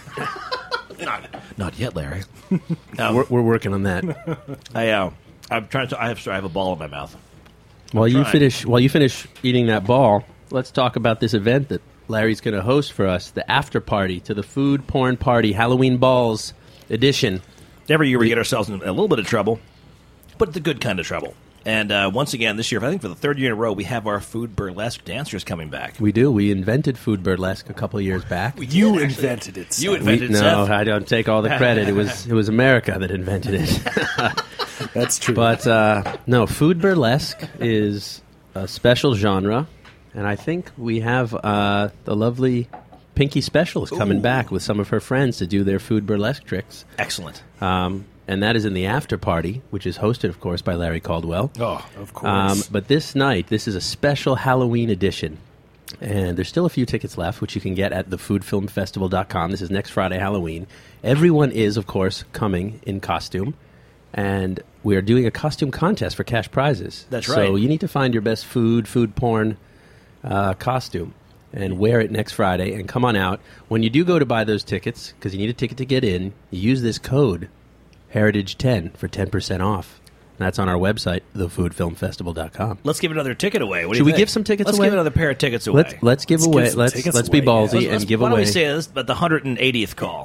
Not, not yet, Larry. Um,
We're, we're working on that.
I, uh, I'm trying to. I have. I have a ball in my mouth.
While you
trying.
finish, while you finish eating that ball, let's talk about this event that Larry's going to host for us: the after party to the Food Porn Party Halloween Balls edition.
Every year we get ourselves in a little bit of trouble, but the good kind of trouble. And uh, once again, this year, I think for the third year in a row, we have our food burlesque dancers coming back.
We do. We invented food burlesque a couple of years back.
You invented it.
You
Seth.
We-
invented
no,
Seth.
I don't take all the credit. It was it was America that invented it.
That's true.
But uh, no, food burlesque is a special genre, and I think we have uh, the lovely Pinky Special is coming
Ooh.
back with some of her friends to do their food burlesque tricks.
Excellent.
Um, and that is in the after party, which is hosted, of course, by Larry Caldwell.
oh, of course.
Um, but this night, this is a special Halloween edition. And there's still a few tickets left, which you can get at the food film festival dot com. This is next Friday, Halloween. Everyone is, of course, coming in costume. And we are doing a costume contest for cash prizes.
That's
So
right.
you need to find your best food, food porn uh, costume and wear it next Friday and come on out. When you do go to buy those tickets, because you need a ticket to get in, you use this code, Heritage ten, for ten percent off. And that's on our website, the food film festival dot com.
Let's give another ticket away. What do
Should
you
we
think?
give some tickets
let's
away?
give another pair of tickets away.
Let's let's give
Let's give
away.
some
let's
tickets
let's be
away,
ballsy
yeah.
and
Let's-
give
why
away.
don't we say this? But the one hundred eightieth call.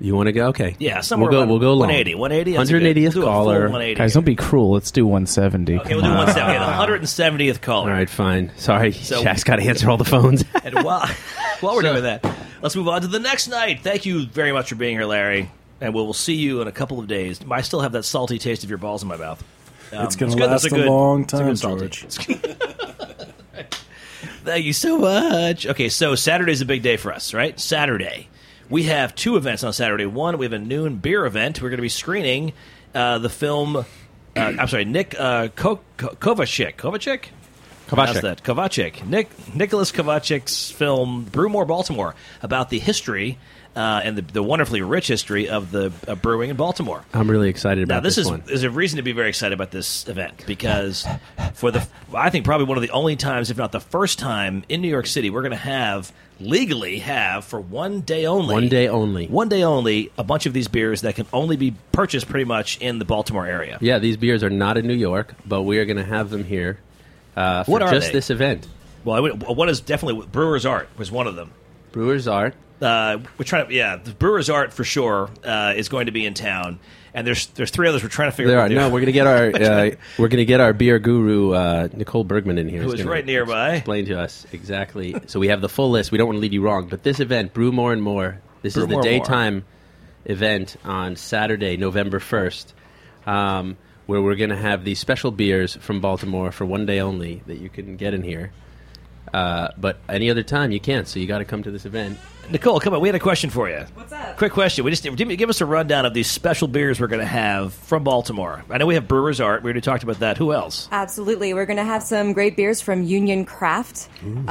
You want to go? Okay.
Yeah, somewhere
we'll go.
around
We'll go long.
one eighty. one eighty.
one hundred eightieth
We'll do a full
caller.
one eighty.
Guys, don't be cruel. Let's do one seventy.
Okay, we'll do one seventy. Okay, the one hundred seventieth caller.
All right, fine. Sorry,
So-
Jack's got to answer all the phones.
And while, while we're doing that, let's move on to the next night. Thank you very much for being here, Larry. And we'll, we'll see you in a couple of days. I still have that salty taste of your balls in my mouth. Um,
It's gonna
good.
last
That's
a
good-
long
it's a
time,
good salty.
George.
Thank you so much. Okay, so Saturday's a big day for us, right? Saturday. We have two events on Saturday. One, we have a noon beer event. We're going to be screening uh, the film, uh, I'm sorry, Nick uh, Ko- Ko- Kovacic. Kovacic? How's that? Kovacic. Nick, Nicholas Kovacic's film, Brewmore, Baltimore, about the history uh, and the, the wonderfully rich history of the uh, brewing in Baltimore.
I'm really excited about
Now, this,
this
is
one.
is a reason to be very excited about this event because for the, I think probably one of the only times, if not the first time, in New York City, we're going to have, legally have, for one day only.
One day only.
One day only, a bunch of these beers that can only be purchased pretty much in the Baltimore area.
Yeah, these beers are not in New York, but we are going to have them here uh, for
What are
just
they?
this event.
Well, I would, one is definitely Brewer's Art was one of them.
Brewer's Art.
Uh, we're trying to, yeah, the Brewer's Art for sure uh, is going to be in town, and there's there's three others we're trying to figure
There
out.
are
what
no.
they
We're gonna get our uh, we're gonna get our beer guru uh, Nicole Bergman in here.
Who
who's
is
gonna
right nearby.
Explain to us exactly. So we have the full list. We don't want to lead you wrong, but this event, Brew More and More. This
Brew
is the
More and More.
daytime event on Saturday, November first, um, where we're gonna have these special beers from Baltimore for one day only that you can get in here. Uh, but any other time you can't. So you got to come to this event.
Nicole, come on. We had a question for you.
What's up?
Quick question. We just give, me, give us a rundown of these special beers we're going to have from Baltimore. I know we have Brewer's Art. We already talked about that. Who else?
Absolutely. We're going to have some great beers from Union Craft. Um,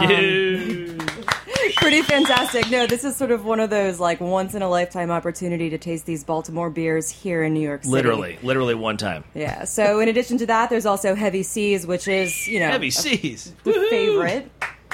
pretty fantastic. No, this is sort of one of those like once in a lifetime opportunity to taste these Baltimore beers here in New York City.
Literally, literally one time.
Yeah. So in addition to that, there's also Heavy Seas, which is, you know,
Heavy Seas.
the favorite.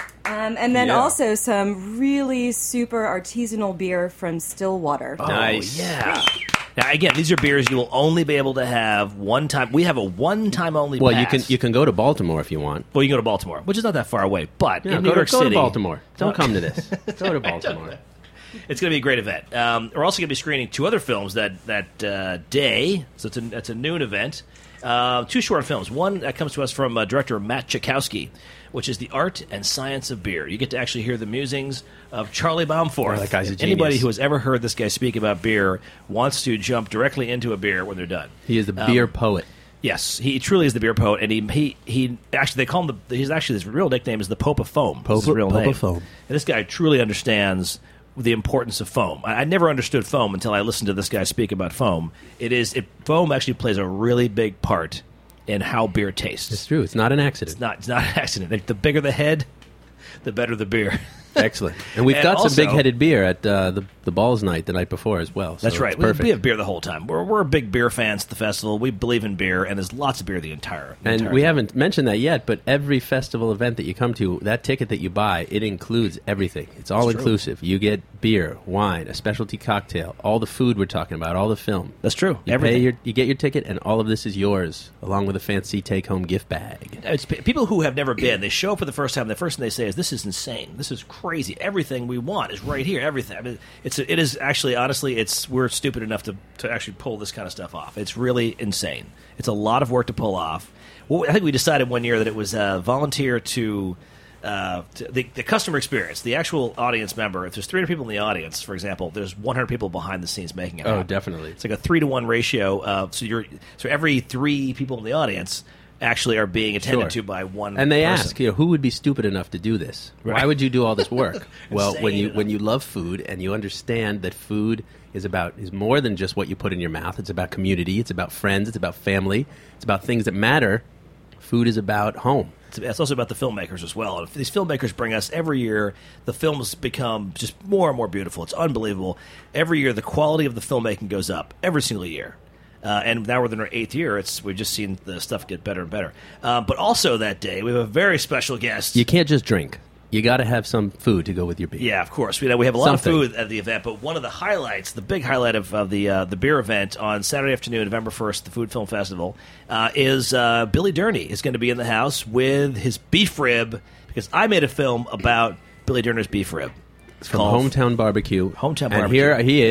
Um, and then
Yeah.
also some really super artisanal beer from Stillwater.
Oh,
Nice.
yeah. Now, again, these are beers you will only be able to have one time. We have a one-time only
Well,
pass.
you can you can go to Baltimore if you want.
Well, you can go to Baltimore, which is not that far away. But
Yeah,
in
go,
New
to,
York
go
City,
to Baltimore. Don't come to this. Go to Baltimore.
it's going to be a great event. Um, we're also going to be screening two other films that that uh, day. So it's a, it's a noon event. Uh, two short films. One that comes to us from uh, director Matt Chakowski, which is The Art and Science of Beer. You get to actually hear the musings of Charlie Baumforth.
Oh, that guy's a
And Anybody
genius.
who has ever heard this guy speak about beer wants to jump directly into a beer when they're done.
He is the
Um,
beer poet.
Yes, he truly is the beer poet, and he he, he actually they call him the. He's actually his real nickname is the Pope of Foam.
Pope-
That's his real
Pope
name.
of Foam.
And this guy truly understands the importance of foam. I, I never understood foam until I listened to this guy speak about foam. It is it, foam actually plays a really big part in how beer tastes.
It's true. It's not an accident.
It's not. It's not an accident. The bigger the head, the better the beer.
Excellent. And we've
And
got
also-
some big-headed beer at uh, the the Balls night the night before as well. So
That's right.
It's
We,
perfect.
we have beer the whole time. We're we're big beer fans at the festival. We believe in beer, and there's lots of beer the entire. The
And
entire
we
time.
haven't mentioned that yet, but every festival event that you come to, that ticket that you buy, it includes everything. It's all inclusive. You get beer, wine, a specialty cocktail, all the food we're talking about, all the film.
That's true.
You
Everything.
pay your, you get your ticket, and all of this is yours, along with a fancy take-home gift bag.
It's pe- people who have never been. They show up for the first time. The first thing they say is, "This is insane. This is crazy. Everything we want is right here. Everything." I mean, it's it is actually honestly, it's we're stupid enough to to actually pull this kind of stuff off. It's really insane. It's a lot of work to pull off. Well, I think we decided one year that it was uh, volunteer to. Uh, to the, the customer experience, the actual audience member. If there's three hundred people in the audience, for example, there's one hundred people behind the scenes making it.
Oh,
happen.
definitely.
It's like a three to one ratio. Of, so you're so every three people in the audience actually are being attended
Sure.
to by one.
And they
person.
ask, you know, who would be stupid enough to do this? Why
Right.
would you do all this work? Well, when
Insane
you
enough.
when you love food and you understand that food is about is more than just what you put in your mouth. It's about community. It's about friends. It's about family. It's about things that matter. Food is about home.
It's, it's also about the filmmakers as well. And if these filmmakers bring us every year, the films become just more and more beautiful. It's unbelievable. Every year, the quality of the filmmaking goes up every single year. Uh, and now we're in our eighth year. It's we've just seen the stuff get better and better. Uh, but also that day, we have a very special guest.
You can't just drink. You got to have some food to go with your beer.
Yeah, of course. We, we have a lot
Something.
of food at the event, but one of the highlights, the big highlight of, of the uh, the beer event on Saturday afternoon, November first, the Food Film Festival, uh, is uh, Billy Durney is going to be in the house with his beef rib, because I made a film about Billy Durner's beef rib. It's
From
called
Hometown Barbecue.
Hometown
And
Barbecue.
here he is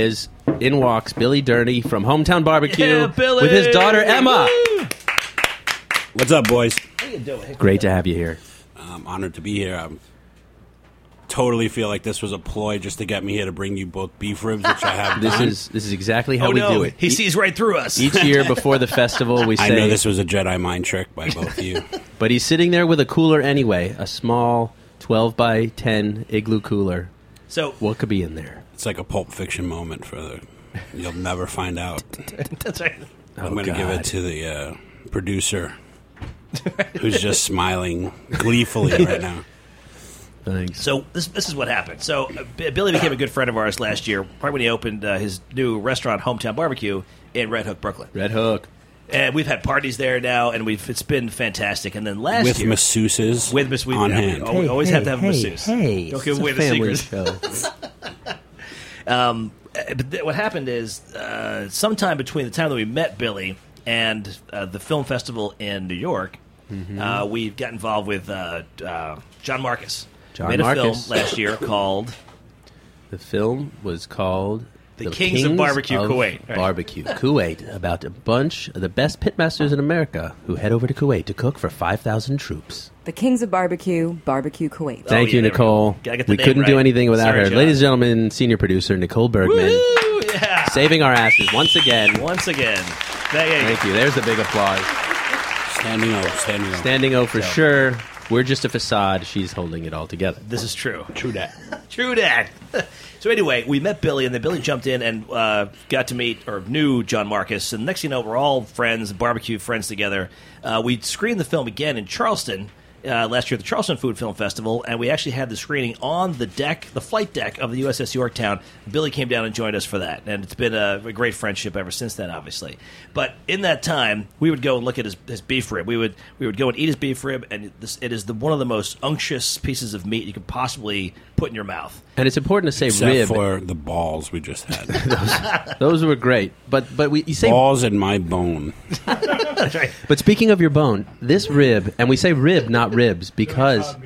in walks Billy Durney from Hometown Barbecue
Yeah, Billy!
with his daughter Emma.
Woo!
What's up, boys?
How you doing?
Great to have you here.
I'm honored to be here. I totally feel like this was a ploy just to get me here to bring you both beef ribs, which I have
This
done.
is this is exactly how
Oh
we
no,
do it.
he sees right through us.
Each year before the festival, we
I
say,
know this was a Jedi mind trick by both of you.
but he's sitting there with a cooler anyway, a small twelve by ten igloo cooler.
So
What could be in there?
It's like a Pulp Fiction moment for the. You'll never find out.
that's right.
I'm
Oh,
going to give
God.
it to the uh, producer, who's just smiling gleefully right now.
Thanks.
So this this is what happened. So uh, B- Billy became a good friend of ours last year, right when he opened uh, his new restaurant, Hometown Barbecue, in Red Hook, Brooklyn.
Red Hook.
And we've had parties there now, and we've it's been fantastic. And then last
With
year,
masseuses
with Miss we,
on
yeah, we
hand.
always, always have to have a
hey,
masseuse.
Hey,
Don't give
it's
away
a
the
family
secrets.
show.
Um, uh, but th- what happened is, uh, sometime between the time that we met Billy and uh, the film festival in New York,
Mm-hmm.
uh, we got involved with uh, uh, John Marcus.
John
Made a
Marcus.
film last year called
The film was called
The Kings of Barbecue, Kuwait. Right.
Barbecue Kuwait, about a bunch of the best pitmasters in America who head over to Kuwait to cook for five thousand troops.
The Kings of Barbecue, Barbecue Kuwait.
Thank
yeah,
you,
there we go.
Nicole.
Gotta get the
We
name
couldn't do
right.
anything without
Sorry,
her.
John.
Ladies and gentlemen, senior producer Nicole Bergman,
Woo! Yeah.
saving our asses once again.
Once again. There you go.
Thank you. There's a big applause.
Standing O, standing O.
Standing O for sure. We're just a facade. She's holding it all together.
This is true.
True that.
True that. So anyway, we met Billy, and then Billy jumped in and uh, got to meet or knew John Marcus. And next thing you know, we're all friends, barbecue friends together. Uh, we screened the film again in Charleston uh, last year at the Charleston Food Film Festival, and we actually had the screening on the deck, the flight deck of the U S S Yorktown. Billy came down and joined us for that, and it's been a, a great friendship ever since then, obviously. But in that time, we would go and look at his, his beef rib. We would we would go and eat his beef rib, and this, it is the, one of the most unctuous pieces of meat you could possibly put in your mouth.
And it's important to say
Except
rib.
for the balls we just had.
Those were great. But but we, you say
Balls in my bone.
That's right.
But speaking of your bone, this rib, and we say rib, not ribs, because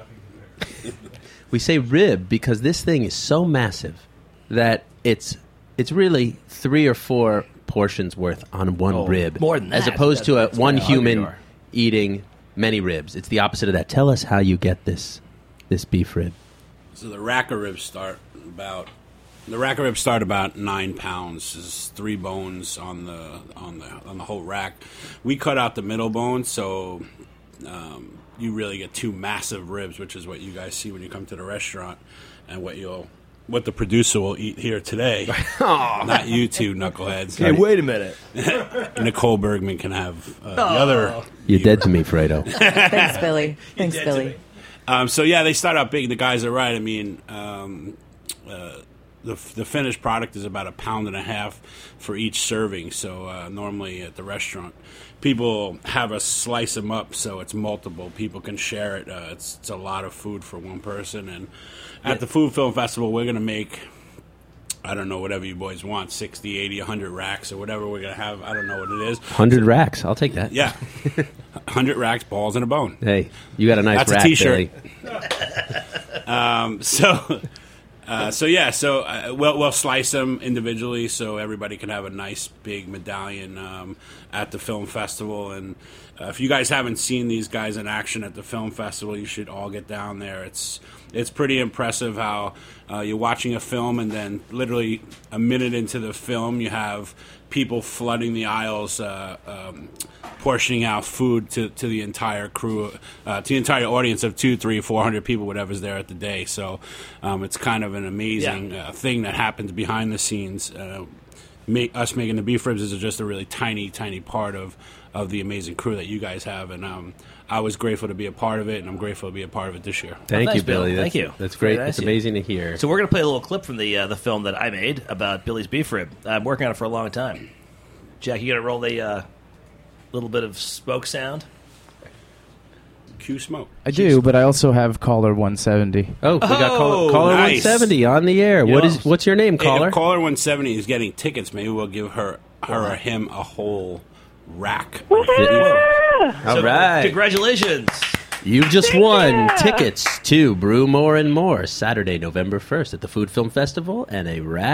we say rib because this thing is so massive that it's it's really three or four portions worth on one
Oh,
rib,
more than
as
that.
opposed to a
That's-
one
that's how hungry you
human
are.
eating many ribs. It's the opposite of that. Tell us how you get this this beef rib.
So the rack of ribs start about the rack of ribs start about nine pounds. There's three bones on the on the on the whole rack. We cut out the middle bone, so um, you really get two massive ribs, which is what you guys see when you come to the restaurant, and what you'll what the producer will eat here today. Not you two knuckleheads.
Hey, wait a minute.
Nicole Bergman can have uh, the other.
You're dead to me, Fredo.
Thanks, Billy. Thanks, Billy.
Um, so yeah, they start out big. The guys are right. I mean, um, uh, the the finished product is about a pound and a half for each serving. So uh, normally at the restaurant, people have us slice them up so it's multiple. People can share it. Uh, it's it's a lot of food for one person. And at the Food Film Festival, we're gonna make, I don't know, whatever you boys want, sixty, eighty, one hundred racks or whatever we're going to have. I don't know what it is.
one hundred racks. I'll take that.
Yeah. one hundred racks, balls, and a bone.
Hey, you got a nice
That's a
rack,
t-shirt.
Billy.
Um, so, uh, so yeah, so uh, we'll, we'll slice them individually so everybody can have a nice big medallion um, at the film festival. And uh, if you guys haven't seen these guys in action at the film festival, you should all get down there. It's it's pretty impressive how uh, you're watching a film and then literally a minute into the film you have people flooding the aisles, uh, um, portioning out food to, to the entire crew, uh, to the entire audience of two, three, four hundred people, whatever's there at the day. So um, it's kind of an amazing
Yeah.
uh, thing that happens behind the scenes. Uh, make, us making the beef ribs is just a really tiny, tiny part of, of the amazing crew that you guys have, and um, I was grateful to be a part of it, and I'm grateful to be a part of it this year.
Thank
thanks,
you, Billy.
Bill.
That's,
Thank you.
That's great.
Very nice
It's
of you.
amazing to hear.
So we're going to play a little clip from the uh, the film that I made about Billy's beef rib. I'm working on it for a long time. Jack, you going to roll the uh, little bit of smoke sound?
Q smoke.
I do, but I also have caller one seventy.
Oh, we got
Oh,
caller, caller
nice.
one seventy on the air. What is? What's your name,
Hey,
caller?
if caller one seventy is getting tickets, maybe we'll give her her or him a whole rack.
All
So,
right.
Congratulations.
You've just won tickets to Brew More and More Saturday, November first at the Food Film Festival and a rack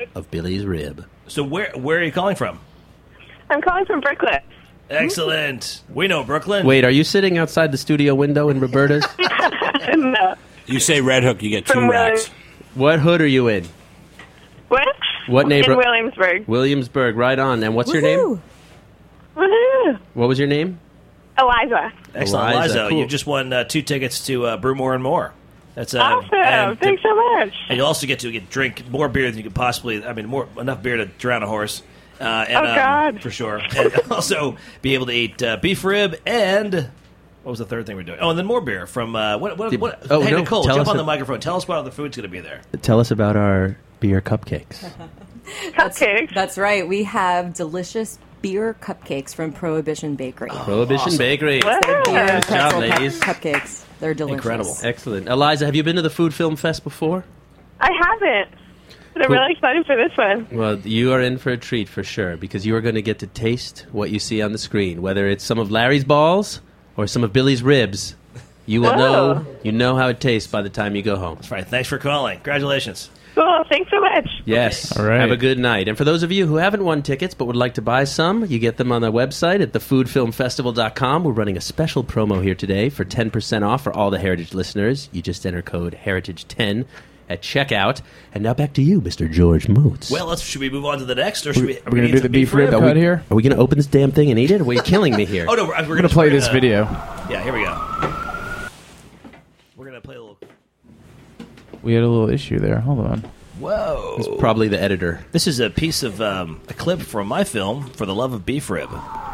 of Billy's Rib.
So where where are you calling from?
I'm calling from Brooklyn.
Excellent. We know Brooklyn.
Wait, are you sitting outside the studio window in Roberta's?
No.
You say Red Hook, you get two
From
racks.
What hood are you in?
What?
What neighbor?
In Williamsburg.
Williamsburg, right on. And what's your name?
Woohoo!
What was your name?
Eliza.
Excellent,
Eliza,
Eliza.
cool.
You just won uh, two tickets to uh, Brew More and More. That's uh,
Awesome.
and to-
Thanks so much.
And you also get to get drink more beer than you could possibly. I mean, more enough beer to drown a horse. Uh, and,
Oh, God.
Um, for sure. And also be able to eat uh, beef rib and what was the third thing we're doing? Oh, and then more beer from uh, what? What?
Did-
what
oh,
hey,
no,
Nicole,
tell
jump
us
on
a-
the microphone. Tell us what other food's going to be there.
Tell us about our beer cupcakes.
Cupcakes.
That's right. We have delicious beer cupcakes from Prohibition Bakery.
Prohibition
awesome.
Bakery.
Beer
Nice job,
pretzel cup-
ladies.
cupcakes. They're delicious.
Incredible.
Excellent. Eliza, have you been to the Food Film Fest before?
I haven't. But I'm
Cool.
really excited for this one.
Well, you are in for a treat for sure because you are going to get to taste what you see on the screen, whether it's some of Larry's balls or some of Billy's ribs. You will
Whoa.
know. You know how it tastes by the time you go home.
That's right. Thanks for calling. Congratulations.
Cool. Thanks so much.
Yes.
All right.
Have a good night. And for those of you who haven't won tickets but would like to buy some, you get them on the website at the food film festival dot com. We're running a special promo here today for ten percent off for all the Heritage listeners. You just enter code heritage ten at checkout. And now back to you, Mister George Motes.
Well, let's. Should we move on to the next, or should we?
We're going to do
eat
the
some
beef rib
rib?
cut here.
Are we going to open this damn thing and eat it? Or are you killing me here?
Oh no, we're, we're
going to play this
uh,
video.
Yeah, here we go. We're gonna play a little.
We had a little issue there. Hold on.
Whoa!
It's probably the editor.
This is a piece of um, a clip from my film, For the Love of Beef Rib.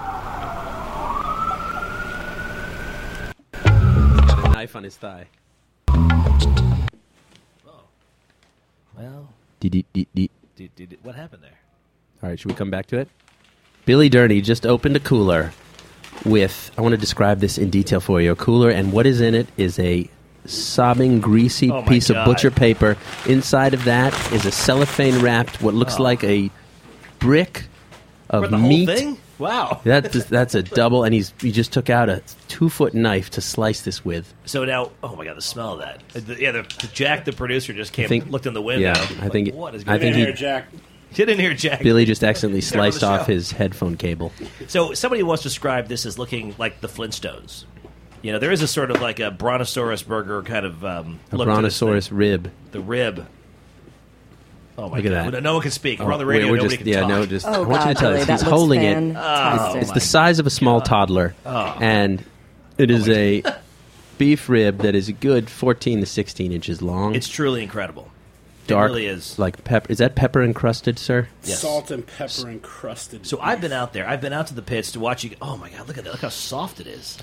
Got a knife on his thigh.
Well,
Dee, dee, dee, dee.
did, did, what happened there?
All right, should we come back to it? Billy Durney just opened a cooler with, I want to describe this in detail for you. A cooler, and what is in it is a sobbing, greasy
Oh, my
piece
God.
of butcher paper. Inside of that is a cellophane wrapped, what looks
Oh.
like a brick of
For the
meat.
whole thing? Wow.
That's that's a double, and he's he just took out a two foot knife to slice this with.
So now, oh my god, the smell of that! Uh, the- yeah, the, the Jack, the producer, just came,
I think-
looked in the window.
yeah, I
like,
think-
what is
I
going
think
on?
he-
Here, Jack.
Get in here, Jack.
Billy just accidentally
Get on the
sliced off
show.
his headphone cable.
So somebody once described this as looking like the Flintstones. You know, there is a sort of like a brontosaurus burger kind of um,
A
look to this
brontosaurus
thing.
rib.
The rib. Oh my
Look at
god!
that.
No one can speak. We're
Oh,
on the radio.
we're
Nobody
just
can
yeah,
talk.
no, just I
Oh,
want you
God,
to tell
Billy,
us.
that
He's
looks
holding it.
fantastic.
It's the size of a small toddler,
Oh.
and it is a beef rib that is a good fourteen to sixteen inches long.
It's truly incredible.
dark,
It really is.
like pepper. Is that pepper encrusted, sir?
Yes.
Salt and pepper encrusted.
So I've been out there. I've been out to the pits to watch you. Oh my god! Look at that! Look how soft it is.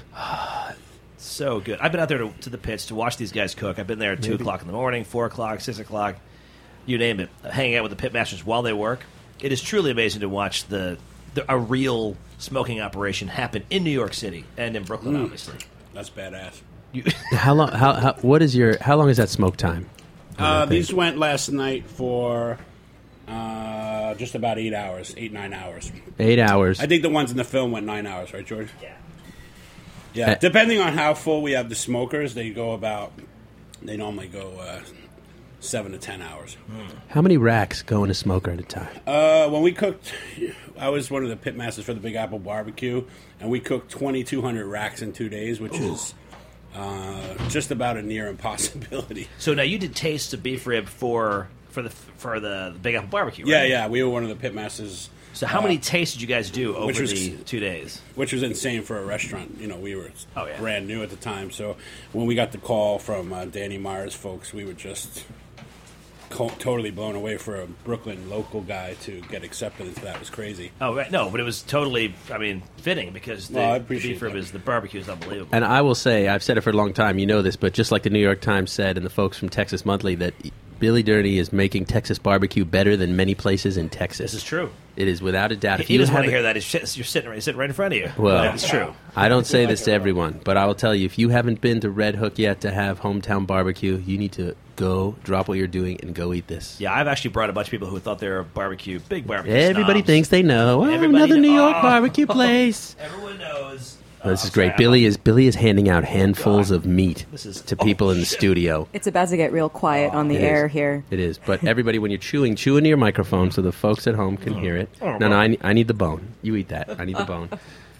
So good. I've been out there to, to the pits to watch these guys cook. I've been there at two o'clock in the morning, four o'clock, six o'clock, you name it. Hanging out with the pit masters while they work. It is truly amazing to watch the, the a real smoking operation happen in New York City and in Brooklyn, obviously.
That's badass.
You,
How long? How, how? What is your? How long is that smoke time?
Uh, these went last night for uh, just about eight hours, eight, nine hours.
Eight hours.
I think the ones in the film went nine hours, right, George?
yeah.
Yeah,
Uh,
depending on how full we have the smokers, they go about, they normally go uh, seven to ten hours.
How many racks go in a smoker at a time?
Uh, when we cooked, I was one of the pit masters for the Big Apple Barbecue, and we cooked twenty-two hundred racks in two days, which is uh, just about a near impossibility.
So now you did taste of beef rib for for the for the Big Apple Barbecue, right?
Yeah, yeah, we were one of the pit masters.
So how
uh,
many tastes did you guys do over
which was-
the two days?
Which was insane for a restaurant. You know, we were
Oh, yeah.
brand new at the time. So when we got the call from uh, Danny Myers folks, we were just co- totally blown away for a Brooklyn local guy to get accepted into that. Was crazy.
Oh right, no, but it was totally, I mean, fitting because the,
Well, I
the
appreciate
beef rib
that.
is the barbecue is unbelievable.
And I will say, I've said it for a long time. You know this, but just like the New York Times said, and the folks from Texas Monthly, that Billy Durney is making Texas barbecue better than many places in Texas.
This is true.
It is without a doubt. If
He
you
doesn't want to
haven't-
hear that. It's shit- You're sitting right, sitting right in front of you.
Well,
But it's true.
I don't say this to everyone, but I will tell you, if you haven't been to Red Hook yet to have hometown barbecue, you need to go, drop what you're doing, and go eat this.
Yeah, I've actually brought a bunch of people who thought they were barbecue, big barbecue.
Everybody
snobs.
thinks they know. Oh,
Everybody
another
kn-
New York
oh.
barbecue place.
Everyone knows.
Oh, this is great. Billy is Billy is handing out handfuls
God.
of meat
This is-
to people
oh,
in the
shit.
studio.
It's about to get real quiet on the
It
air
is.
here.
It is. But everybody, when you're chewing, chew into your microphone so the folks at home can hear it. No, no, I, ne- I need the bone. You eat that. I need the bone.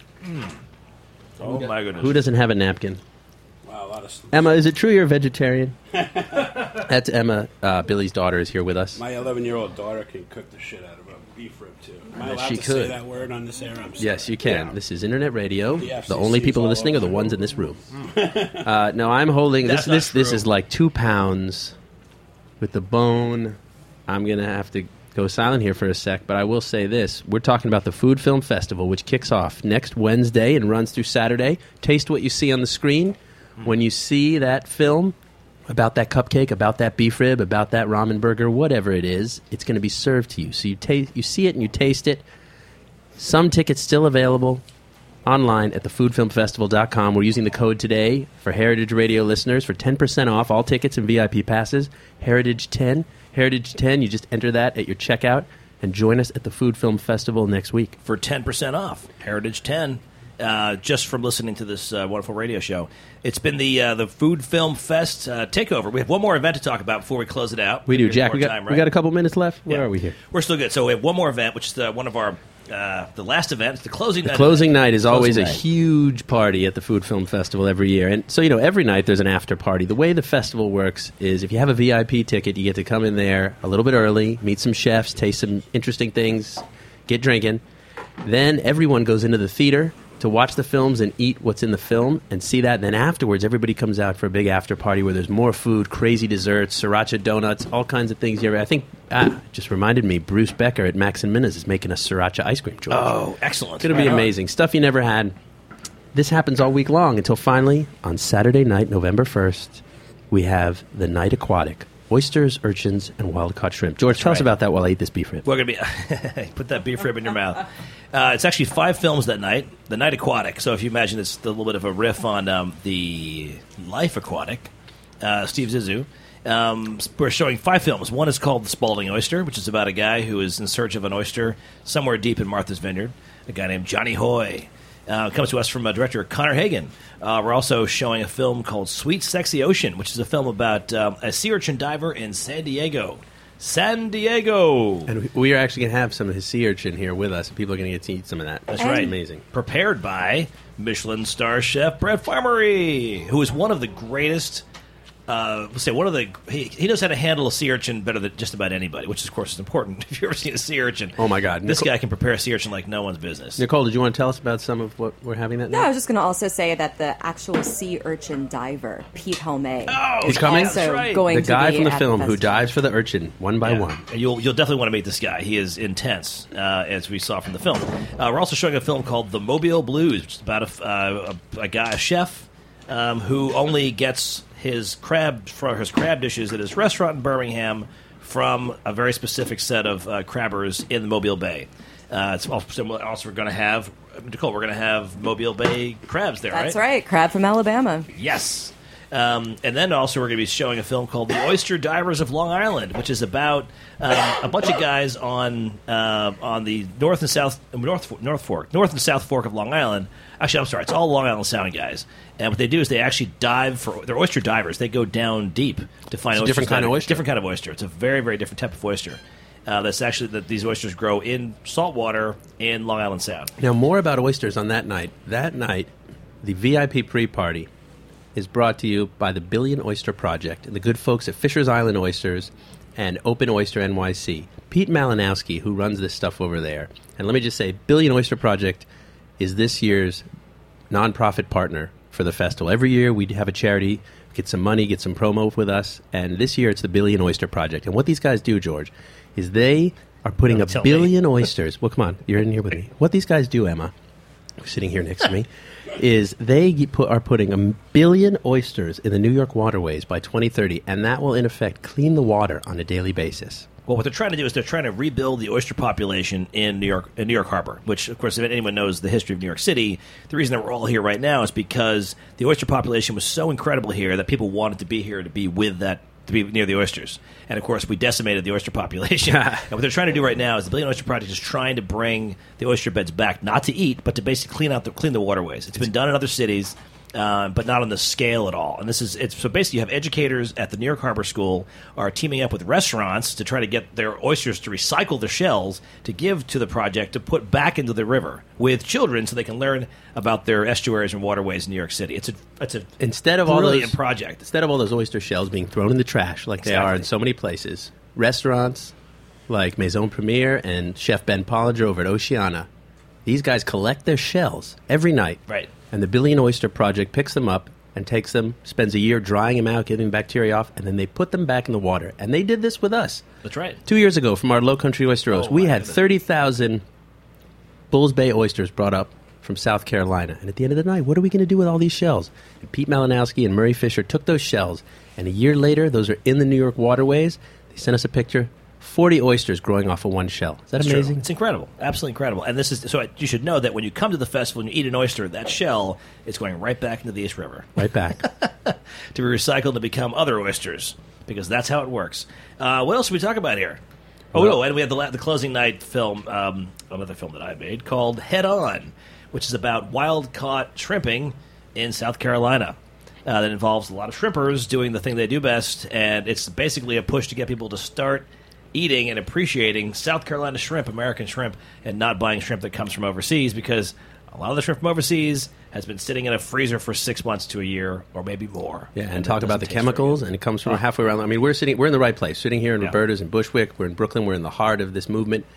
Oh my goodness.
Who doesn't have a napkin?
Wow, a lot of.
Emma, is it true you're a vegetarian? That's Emma. Uh, Billy's daughter is here with us.
My eleven-year-old daughter can cook the shit out of a beef rib too. Am I
Yes,
allowed
she
to say
could.
that word on this air? I'm sorry.
Yes, you can. This is internet radio.
The F C
The only
C's
people
all
listening are the
over.
ones in this room. uh, no, I'm holding this.
That's not
This this
true.
is like two pounds with the bone. I'm gonna have to go silent here for a sec, but I will say this: we're talking about the Food Film Festival, which kicks off next Wednesday and runs through Saturday. Taste what you see on the screen. When you see that film about that cupcake, about that beef rib, about that ramen burger, whatever it is, it's going to be served to you. So you taste, you see it and you taste it. Some tickets still available online at the food film festival dot com. We're using the code today for Heritage Radio listeners for ten percent off all tickets and V I P passes. Heritage ten. Heritage ten, you just enter that at your checkout and join us at the Food Film Festival next week.
For ten percent off. Heritage ten. Uh, just from listening to this uh, wonderful radio show. It's been the uh, the Food Film Fest uh, takeover. We have one more event to talk about before we close it out.
We do,
Give it
Jack.
more
We got,
time,
we
right?
got a couple minutes left. Where
Yeah.
are we here?
We're still good. So we have one more event, which is the, one of our uh, the last event. It's the closing
The
night.
closing
event.
night is
Closing
always a
night.
huge party at the Food Film Festival every year. And so, you know, every night there's an after party. The way the festival works is if you have a V I P ticket, you get to come in there a little bit early, meet some chefs, taste some interesting things, get drinking. Then everyone goes into the theater to watch the films and eat what's in the film and see that. And then afterwards, everybody comes out for a big after party where there's more food, crazy desserts, sriracha donuts, all kinds of things. I think, ah, just reminded me, Bruce Becker at Max and Minna's is making a sriracha ice cream, George.
Oh, excellent.
It's going to be
Right on.
amazing. Stuff you never had. This happens all week long until finally, on Saturday night, November first, we have the Night Aquatic. Oysters, urchins, and wild-caught shrimp. George, tell us
right.
about that while I eat this beef rib.
We're going to be put that beef rib in your mouth. Uh, it's actually five films that night. The Night Aquatic. So if you imagine it's a little bit of a riff on um, the Life Aquatic, uh, Steve Zissou. Um, we're showing five films. One is called The Spalding Oyster, which is about a guy who is in search of an oyster somewhere deep in Martha's Vineyard. A guy named Johnny Hoy. Uh, comes to us from uh, director Connor Hagen. Uh, we're also showing a film called Sweet Sexy Ocean, which is a film about um, a sea urchin diver in San Diego. San Diego!
And we- we are actually going to have some of his sea urchin here with us. People are going to get to eat some of that.
That's
It's
right.
amazing.
Prepared by Michelin star chef Brett Farmery, who is one of the greatest. Uh, let's say one of the he, he knows how to handle a sea urchin better than just about anybody, which of course is important. If you've ever seen a sea urchin,
Oh, my God.
this
Nicole-
guy can prepare a sea urchin like no one's business.
Nicole, did you want to tell us about some of what we're having that
No, I
night?
was just going to also say that the actual sea urchin diver, Pete Homey,
Oh,
He's coming?
also
That's right.
going
The
to
guy
be
from the
at
film who
festival.
dives for the urchin one by
Yeah.
one.
And You'll you'll definitely want to meet this guy. He is intense, uh, as we saw from the film. Uh, we're also showing a film called The Mobile Blues, which is about a, f- uh, a, a guy, a chef, um, who only gets his crab for his crab dishes at his restaurant in Birmingham from a very specific set of uh, crabbers in the Mobile Bay. Uh, it's also, also we're going to have Nicole. We're going to have Mobile Bay crabs there.
That's
right.
right, crab from Alabama.
Yes. Um, and then also we're going to be showing a film called The Oyster Divers of Long Island, which is about um, a bunch of guys on uh, on the north and south north North Fork, north and south fork of Long Island. Actually, I'm sorry, it's all Long Island sounding guys. And what they do is they actually dive for they're oyster divers. They go down deep to find
It's a
oysters.
different kind of
down-
oyster.
Different kind of oyster. It's a very very different type of oyster. Uh, that's actually that these oysters grow in salt water in Long Island Sound.
Now, more about oysters on that night. That night, the V I P pre-party is brought to you by the Billion Oyster Project and the good folks at Fisher's Island Oysters and Open Oyster N Y C. Pete Malinowski, who runs this stuff over there. And let me just say, Billion Oyster Project is this year's nonprofit partner for the festival. Every year we have a charity, get some money, get some promo with us, and this year it's the Billion Oyster Project. And what these guys do, George, is they are putting
Don't
a
tell me.
billion oysters. Well, come on, you're in here with me. What these guys do, Emma, who's sitting here next to me, is they put, are putting a billion oysters in the New York waterways by twenty thirty, and that will, in effect, clean the water on a daily basis.
Well, what they're trying to do is they're trying to rebuild the oyster population in New York, in New York Harbor. Which, of course, if anyone knows the history of New York City, the reason that we're all here right now is because the oyster population was so incredible here that people wanted to be here to be with that to be near the oysters. And, of course, we decimated the oyster population. And what they're trying to do right now is the Billion Oyster Project is trying to bring the oyster beds back, not to eat, but to basically clean out the clean the waterways. It's been done in other cities, uh, but not on the scale at all. And this is it's so basically you have educators at the New York Harbor School are teaming up with restaurants to try to get their oysters to recycle their shells to give to the project to put back into the river with children so they can learn about their estuaries and waterways in New York City. It's a it's a
instead of all
brilliant
those,
project.
Instead of all those oyster shells being thrown in the trash like
Exactly.
they are in so many places, restaurants like Maison Premiere and Chef Ben Pollinger over at Oceana, these guys collect their shells every night.
Right.
And the Billion Oyster Project picks them up and takes them, spends a year drying them out, getting bacteria off, and then they put them back in the water. And they did this with us.
That's right.
Two years ago from our Low Country Oyster Roast,
Oh,
we
my
had
goodness.
thirty thousand Bulls Bay oysters brought up from South Carolina. And at the end of the night, what are we going to do with all these shells? And Pete Malinowski and Murray Fisher took those shells, and a year later, those are in the New York waterways. They sent us a picture. forty oysters growing off of one shell. Is that
It's
amazing?
true. It's incredible, absolutely incredible. And this is so I, you should know that when you come to the festival and you eat an oyster, that shell is going right back into the East River
Right back.
to be recycled to become other oysters because that's how it works. Uh, what else did we talk about here? Oh
Well-
no, and we had the, la- the closing night film, um, another film that I made called Head On, which is about wild caught shrimping in South Carolina. Uh, that involves a lot of shrimpers doing the thing they do best, and it's basically a push to get people to start eating and appreciating South Carolina shrimp, American shrimp, and not buying shrimp that comes from overseas because a lot of the shrimp from overseas has been sitting in a freezer for six months to a year or maybe more.
Yeah, and
it
talk about
doesn't
the
taste very
chemicals,
good.
and it comes from halfway around. I mean, we're sitting, we're in the right place, sitting here in
Yeah.
Roberta's in Bushwick. We're in Brooklyn. We're in the heart of this movement,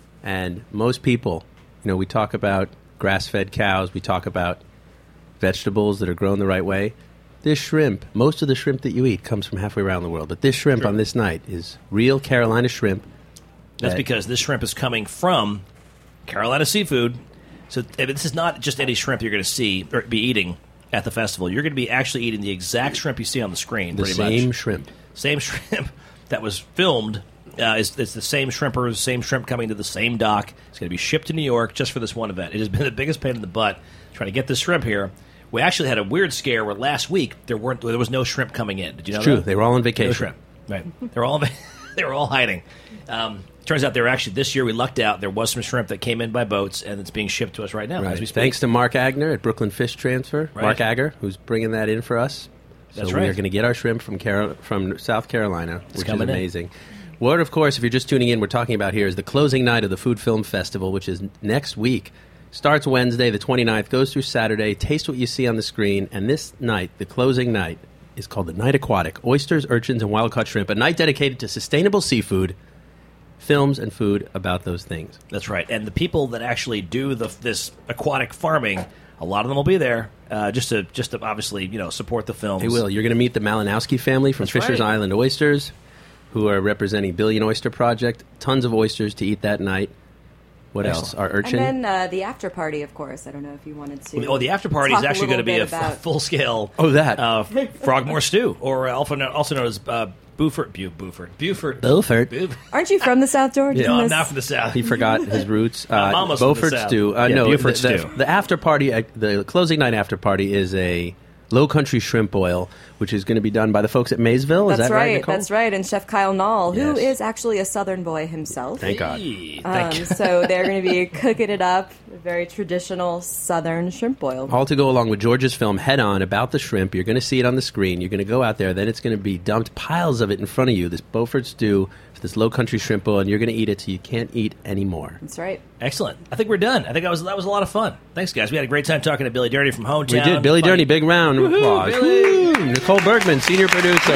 and most people, you know, we talk about grass-fed cows. We talk about vegetables that are grown the right way. This shrimp, most of the shrimp that you eat comes from halfway around the world, but this shrimp
Sure.
on this night is real Carolina shrimp.
That's
that-
because this shrimp is coming from Carolina seafood. So I mean, this is not just any shrimp you're going to see or be eating at the festival. You're going to be actually eating the exact shrimp you see on the screen.
the
pretty
same
much.
shrimp.
Same shrimp that was filmed. Uh, it's, it's the same shrimpers, same shrimp coming to the same dock. It's going to be shipped to New York just for this one event. It has been the biggest pain in the butt trying to get this shrimp here. We actually had a weird scare where last week there weren't there was no shrimp coming in. Did you know
It's true.
that?
They were all on
No
vacation.
shrimp. Right. They were all they were all hiding. Um, turns out they were actually this year we lucked out. There was some shrimp that came in by boats and it's being shipped to us right now
Right.
as we speak.
Thanks to Mark Agner at Brooklyn Fish Transfer.
Right.
Mark Agger, who's bringing that in for us. So
That's
we
right.
are going to get our shrimp from Carol- from South Carolina, which is
coming in.
amazing. What, of course, if you're just tuning in, we're talking about here is the closing night of the Food Film Festival, which is next week. Starts Wednesday, the twenty-ninth, goes through Saturday. Taste what you see on the screen. And this night, the closing night, is called the Night Aquatic. Oysters, urchins, and wild-caught shrimp. A night dedicated to sustainable seafood, films, and food about those things.
That's right. And the people that actually do the, this aquatic farming, a lot of them will be there uh, just to just to obviously you know support the films.
They will. You're going to meet the Malinowski family from
That's
Fisher's
right.
Island Oysters, who are representing Billion Oyster Project. Tons of oysters to eat that night. What
Excellent.
else? Our urchin.
And then uh, the after party, of course. I don't know if you wanted to.
Oh, the after party is
talk a
actually going to
little
be
bit
a
about-
f- full scale.
Oh, that.
uh, Frogmore stew, or also known, also known as uh, Buford, Bu- Buford, Buford,
Beaufort.
Buford.
Aren't you from the South, George?
No,
Isn't
I'm
this-
not from the South.
He forgot his roots. Uh,
I'm almost from the
Beaufort
South.
stew. Uh,
Yeah,
no,
Beaufort
the, the-
stew.
The after party, uh, the closing night after party is a low country shrimp boil, which is going to be done by the folks at Maysville. Is
That's
that right,
right.
Nicole?
That's right. And Chef Kyle Nall, who
Yes.
is actually a Southern boy himself.
Thank God.
Hey,
Um,
thank you.
so they're going to be cooking it up, a very traditional Southern shrimp boil.
All to go along with George's film Head On about the shrimp. You're going to see it on the screen. You're going to go out there. Then it's going to be dumped piles of it in front of you. This Beaufort stew, this low country shrimp boil, and you're going to eat it so you can't eat anymore.
That's right.
Excellent. I think we're done. I think that was that was a lot of fun. Thanks, guys. We had a great time talking to Billy Dirty from Hometown.
We did. Billy
Funny-
Durney, big round of applause.
Billy.
Woo! Nicole Bergman, senior producer.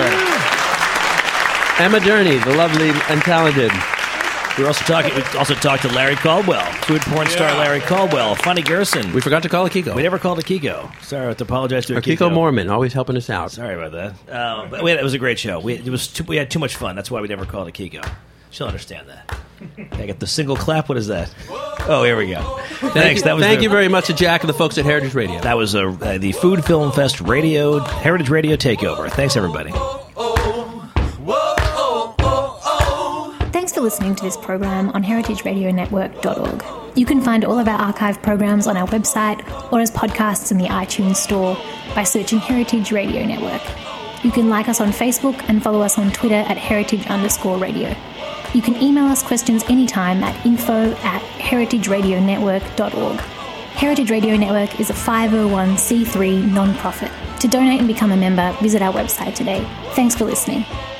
Emma Durney, the lovely and talented.
We were also talking. We also talked to Larry Caldwell, food porn star Larry Caldwell, Funny Gerson.
We forgot to call it Kiko.
We never called it Kiko. Sorry, I have to apologize to
Or
Kiko.
Kiko Mormon, always helping us out.
Sorry about that. Uh, but we had, it was a great show. We it was too, we had too much fun. That's why we never called it Kiko. She'll understand that. I get the single clap. What is that? Oh, here we go.
Thank
Thanks.
you,
That was
thank
the,
you very much to Jack and the folks at Heritage Radio.
That was a, uh, the Food Film Fest Radio Heritage Radio Takeover. Thanks, everybody.
Thanks for listening to this program on heritage radio network dot org. You can find all of our archive programs on our website or as podcasts in the iTunes Store by searching Heritage Radio Network. You can like us on Facebook and follow us on Twitter at heritage underscore radio. You can email us questions anytime at info at heritageradionetwork dot org. Heritage Radio Network is a five oh one c three non-profit. To donate and become a member, visit our website today. Thanks for listening.